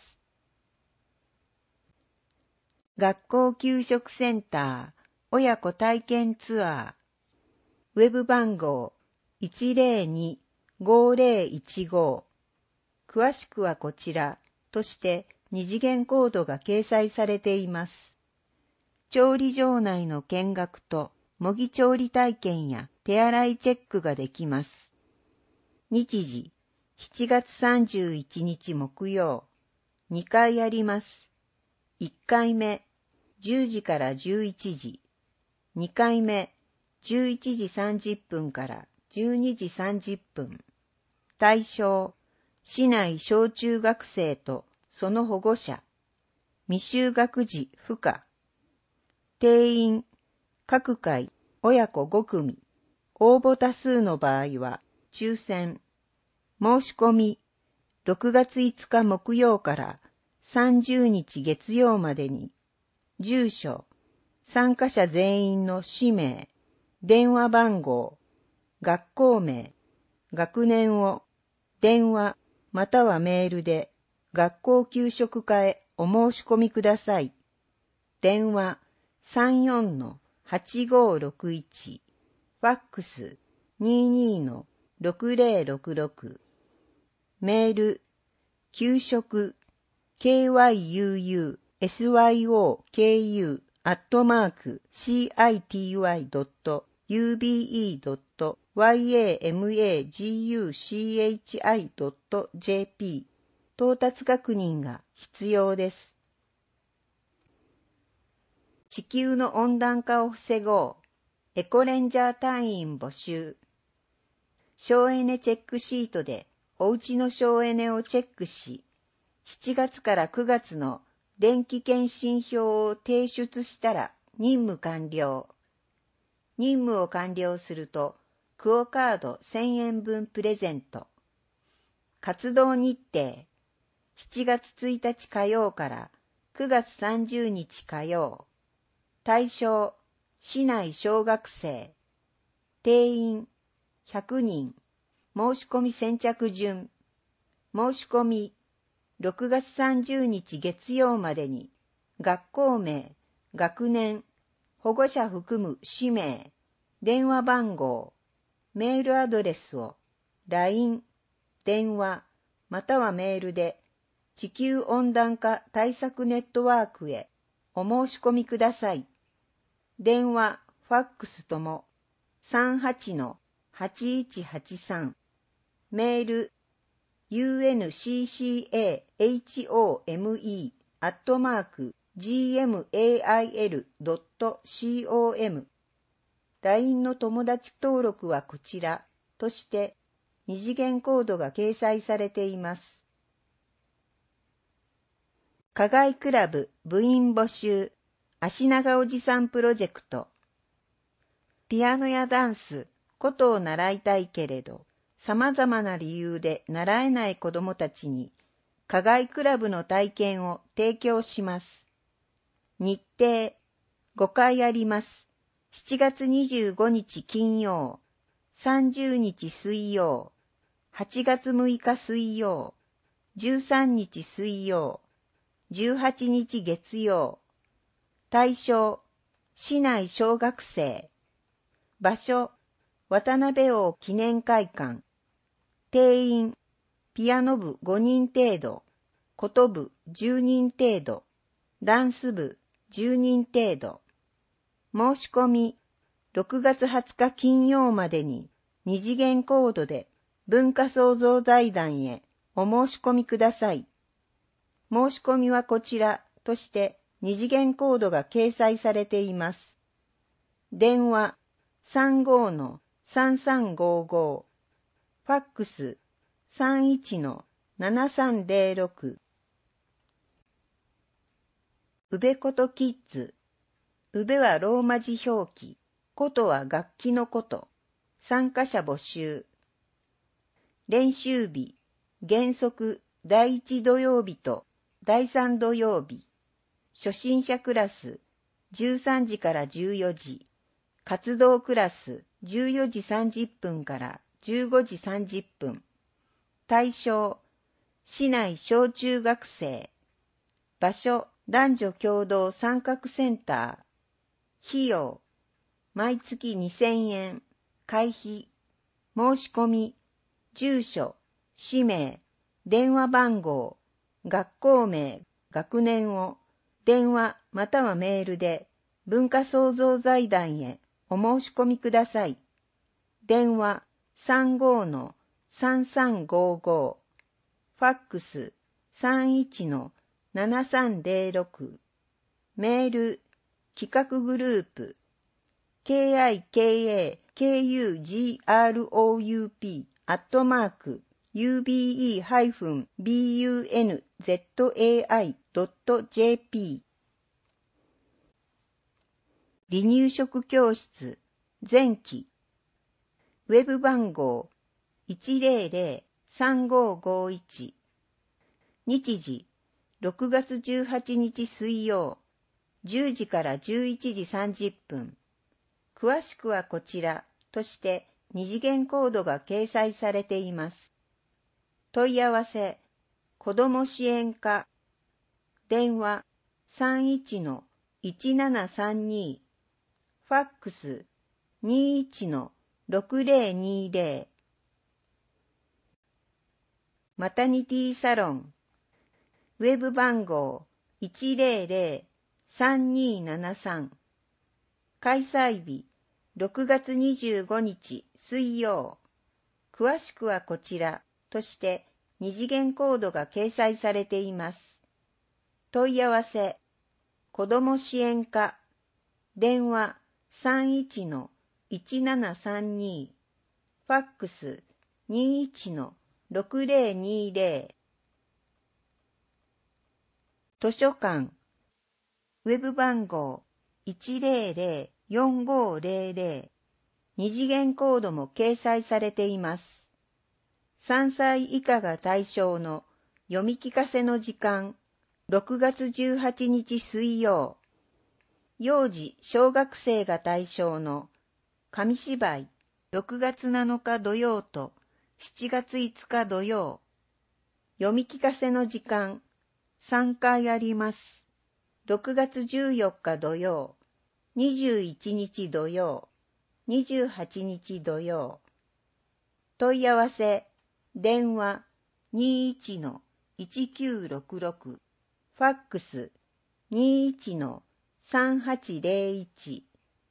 学校給食センター親子体験ツアー、ウェブ番号 いちゼロに ごゼロいちご、詳しくはこちらとして二次元コードが掲載されています。調理場内の見学と模擬調理体験や手洗いチェックができます。日時、しちがつさんじゅういちにち木曜、にかいあります。いっかいめ、じゅうじからじゅういちじ、にかいめ、じゅういちじさんじゅっぷんからじゅうにじさんじゅっぷん。対象、市内小中学生とその保護者。未就学児不可。定員、各回親子ごくみ。応募多数の場合は抽選。申し込み、ろくがついつか木曜からさんじゅうにち月曜までに、住所、参加者全員の氏名、電話番号、学校名、学年を、電話またはメールで学校給食課へお申し込みください。電話 さんよんのはちごろくいち、ファックス にじゅうのろくゼロろくろく、メール、給食 ケーワイユーユーエスワイオーケーユー アットマーク シーアイティーワイ ドット ユービーイー ドット ワイエーエムエージーユーシーエイチアイ ドット ジェーピー 到達確認が必要です。地球の温暖化を防ごう。エコレンジャー隊員募集。省エネチェックシートでおうちの省エネをチェックし、しちがつからくがつの電気検針票を提出したら任務完了。任務を完了すると、クオカードせんえんぶんプレゼント。活動日程、しちがつついたち火曜からくがつさんじゅうにち火曜。対象、市内小学生。定員、ひゃくにん。申し込み先着順。申し込み、ろくがつさんじゅうにち月曜までに、学校名、学年、保護者含む氏名、電話番号、メールアドレスを ライン、電話、またはメールで地球温暖化対策ネットワークへお申し込みください。電話、ファックスともさんはちのはちいちはちさん、メール、ユーエヌシーシーエーエイチオーエムイー アットマーク ジーエムエーアイエル ドット コム、ライン の友達登録はこちらとして二次元コードが掲載されています。課外クラブ部員募集、足長おじさんプロジェクト。ピアノやダンス、琴を習いたいけれど、様々な理由で習えない子どもたちに、課外クラブの体験を提供します。日程、ごかいあります。しちがつにじゅうごにち金曜、さんじゅうにち水曜、はちがつむいか水曜、じゅうさんにち水曜、じゅうはちにち月曜。対象、市内小学生。場所、渡辺王記念会館。定員、ピアノ部ごにん程度、琴部じゅうにん程度、ダンス部じゅうにん程度。申し込み、ろくがつはつか金曜までに二次元コードで文化創造財団へお申し込みください。申し込みはこちらとして二次元コードが掲載されています。電話 さんごのさんさんごご、ファックス さんいちのななさんゼロろく。宇部琴キッズ。宇部はローマ字表記、琴は楽器のこと。 参加者募集。練習日、原則だいいち土曜日とだいさん土曜日。初心者クラスじゅうさんじからじゅうよじ。活動クラスじゅうよじさんじゅっぷんからじゅうごじさんじゅっぷん。対象、市内小中学生。場所、男女共同参画センター。費用、毎月にせんえん。会費、申し込み、住所、氏名、電話番号、学校名、学年を、電話またはメールで文化創造財団へお申し込みください。電話 さんごのさんさんごご、ファックス さんいちのななさんぜろろく、メール企画グループ ケーアイケーエーケーユージーアールオーユーピー アットマーク ユービーイーハイフンビーユーエヌゼットエーアイドットジェーピー 離乳食教室前期ウェブ番号 いちゼロゼロさんごごいち 日時ろくがつじゅうはちにち水曜じゅうじからじゅういちじさんじゅっぷん。詳しくはこちらとして二次元コードが掲載されています。問い合わせ、子ども支援課、電話 さんいちのいちななさんに、ファックス にいちのろくゼロにゼロ、マタニティサロン、ウェブ番号 いちゼロゼロさんにななさん、開催日ろくがつにじゅうごにち水曜、詳しくはこちらとして二次元コードが掲載されています。問い合わせ、子ども支援課、電話 さんいちのいちななさんに、ファックス にいちのろくゼロにゼロ、図書館、ウェブ番号 いちゼロゼロよんごゼロゼロ、二次元コードも掲載されています。さんさい以下が対象の読み聞かせの時間、ろくがつじゅうはちにち水曜。幼児小学生が対象の紙芝居、ろくがつなのか土曜としちがついつか土曜。読み聞かせの時間、さんかいあります。ろくがつじゅうよっか土曜、にじゅういちにち土曜、にじゅうはちにち土曜。問い合わせ、電話 にいちのいちきゅうろくろく、ファックス にいちのさんはちゼロいち。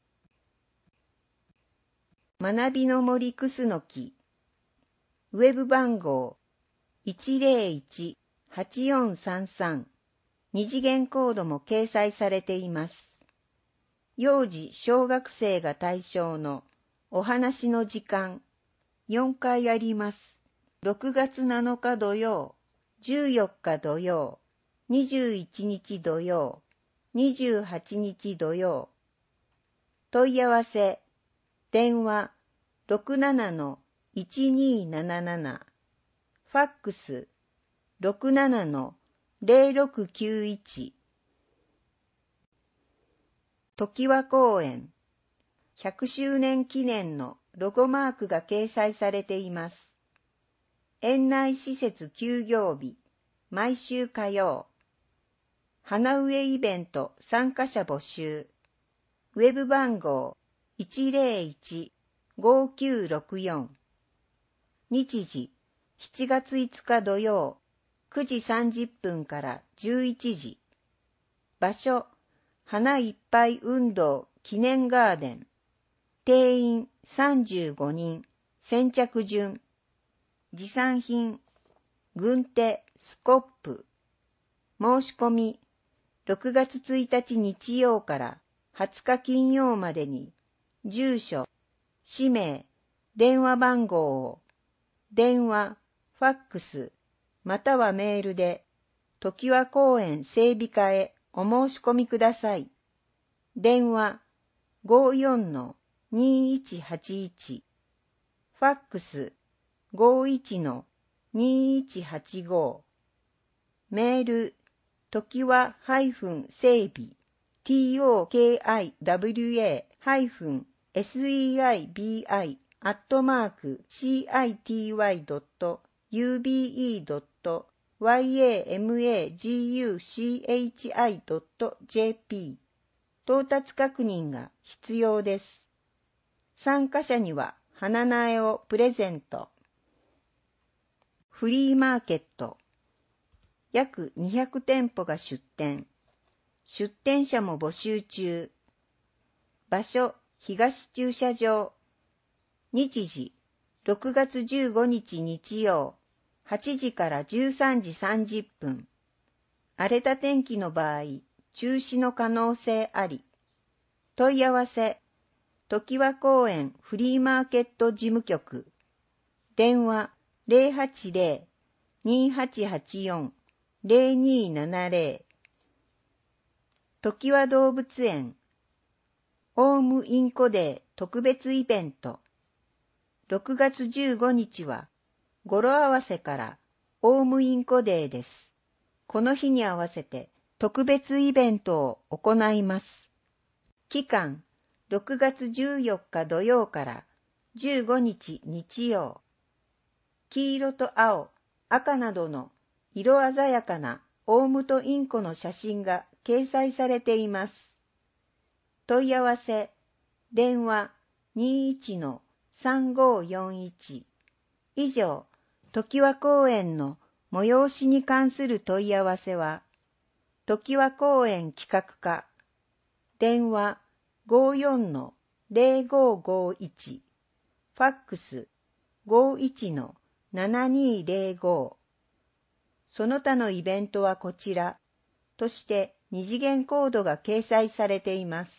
学びの森クスノキ、ウェブ番号 いちゼロいちはちよんさんさん、二次元コードも掲載されています。幼児小学生が対象のお話の時間、よんかいあります。ろくがつなのか土曜、じゅうよっか土曜、にじゅういちにち土曜、にじゅうはちにち土曜。問い合わせ、電話 ろくななのいちになななな、ファックス ろくななのゼロろくきゅういち。常盤公園、ひゃくしゅうねん記念のロゴマークが掲載されています。園内施設休業日、毎週火曜。花植えイベント参加者募集。ウェブ番号 いちゼロいちごきゅうろくよん。日時しちがついつか土曜、くじさんじゅっぷんからじゅういちじ。場所、花いっぱい運動記念ガーデン。定員さんじゅうごにん、先着順。持参品、軍手、スコップ。申し込み、ろくがつついたち日曜からはつか金曜までに、住所、氏名、電話番号を、電話、ファックス、またはメールで、常盤公園整備課へお申し込みください。電話、ごよんのにいちはちいち、 ファックス ごーいちのにーいちはちご、メール、ときわ整備、tokiwa-seibi アットマーク city.ube.yamaguchi.jp 到達確認が必要です。参加者には花苗をプレゼント。フリーマーケット。約にひゃくてんぽが出店。出店者も募集中。場所、東駐車場。日時、ろくがつじゅうごにち日曜、はちじからじゅうさんじさんじゅっぷん。荒れた天気の場合、中止の可能性あり。問い合わせ、ときわ公園フリーマーケット事務局。電話 ゼロはちゼロ にーはちはちよん ゼロにーななゼロ。ときわ動物園オウムインコデー特別イベント。ろくがつじゅうごにちは語呂合わせからオウムインコデーです。この日に合わせて特別イベントを行います。期間ろくがつじゅうよっか土曜からじゅうごにち日曜。黄色と青、赤などの色鮮やかなオウムとインコの写真が掲載されています。問い合わせ、電話 にーいちのさんごーよんいち。以上、ときわ公園の催しに関する問い合わせは、ときわ公園企画課、電話 ごーよんのゼロごーごーいち、ファックス ごーいちのななにーゼロご。その他のイベントはこちらとして二次元コードが掲載されています。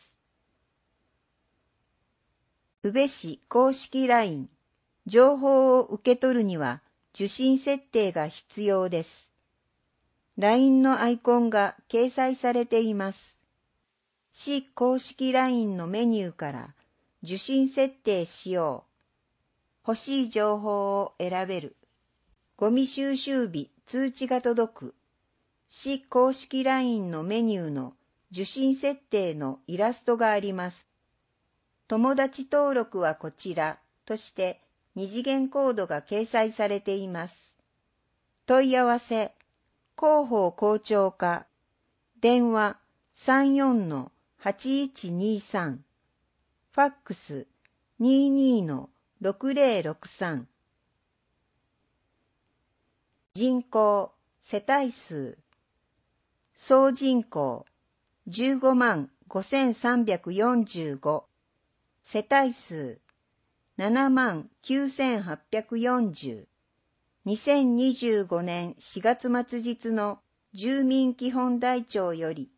宇部市公式 ライン、情報を受け取るには受信設定が必要です。ライン のアイコンが掲載されています。市公式 ライン のメニューから受信設定しよう。欲しい情報を選べる。ゴミ収集日通知が届く。市公式 ライン のメニューの受信設定のイラストがあります。友達登録はこちらとして二次元コードが掲載されています。問い合わせ、広報校長課、電話 さんよんのはちいちにさん、ファックス にーにーのろくゼロろくさん。人口、世帯数、総人口じゅうごまんごせんさんびゃくよんじゅうご、世帯数ななまんきゅうせんはっぴゃくよんじゅう、にせんにじゅうごねんしがつ末日の住民基本台帳より、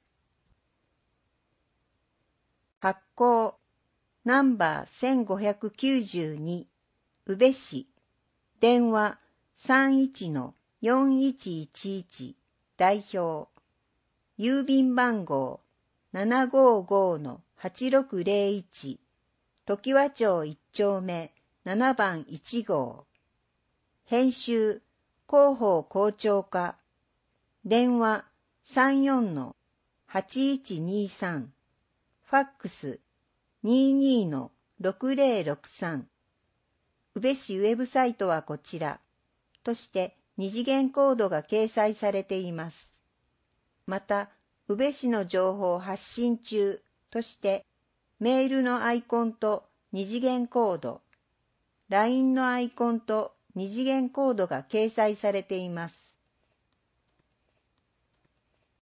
発行ナンバーせんごひゃくきゅうじゅうに、宇部市、電話 さんいちのよんいちいちいち 代表、郵便番号 ななごーごーのはちろくゼロいち、常盤町いち丁目ななばんいちごう。編集、広報校長課、電話 さんよんのはちいちにさん、ファックス にーにーのろくゼロろくさん。宇部市ウェブサイトはこちらとして二次元コードが掲載されています。また、宇部市の情報発信中としてメールのアイコンと二次元コード、ライン のアイコンと二次元コードが掲載されています。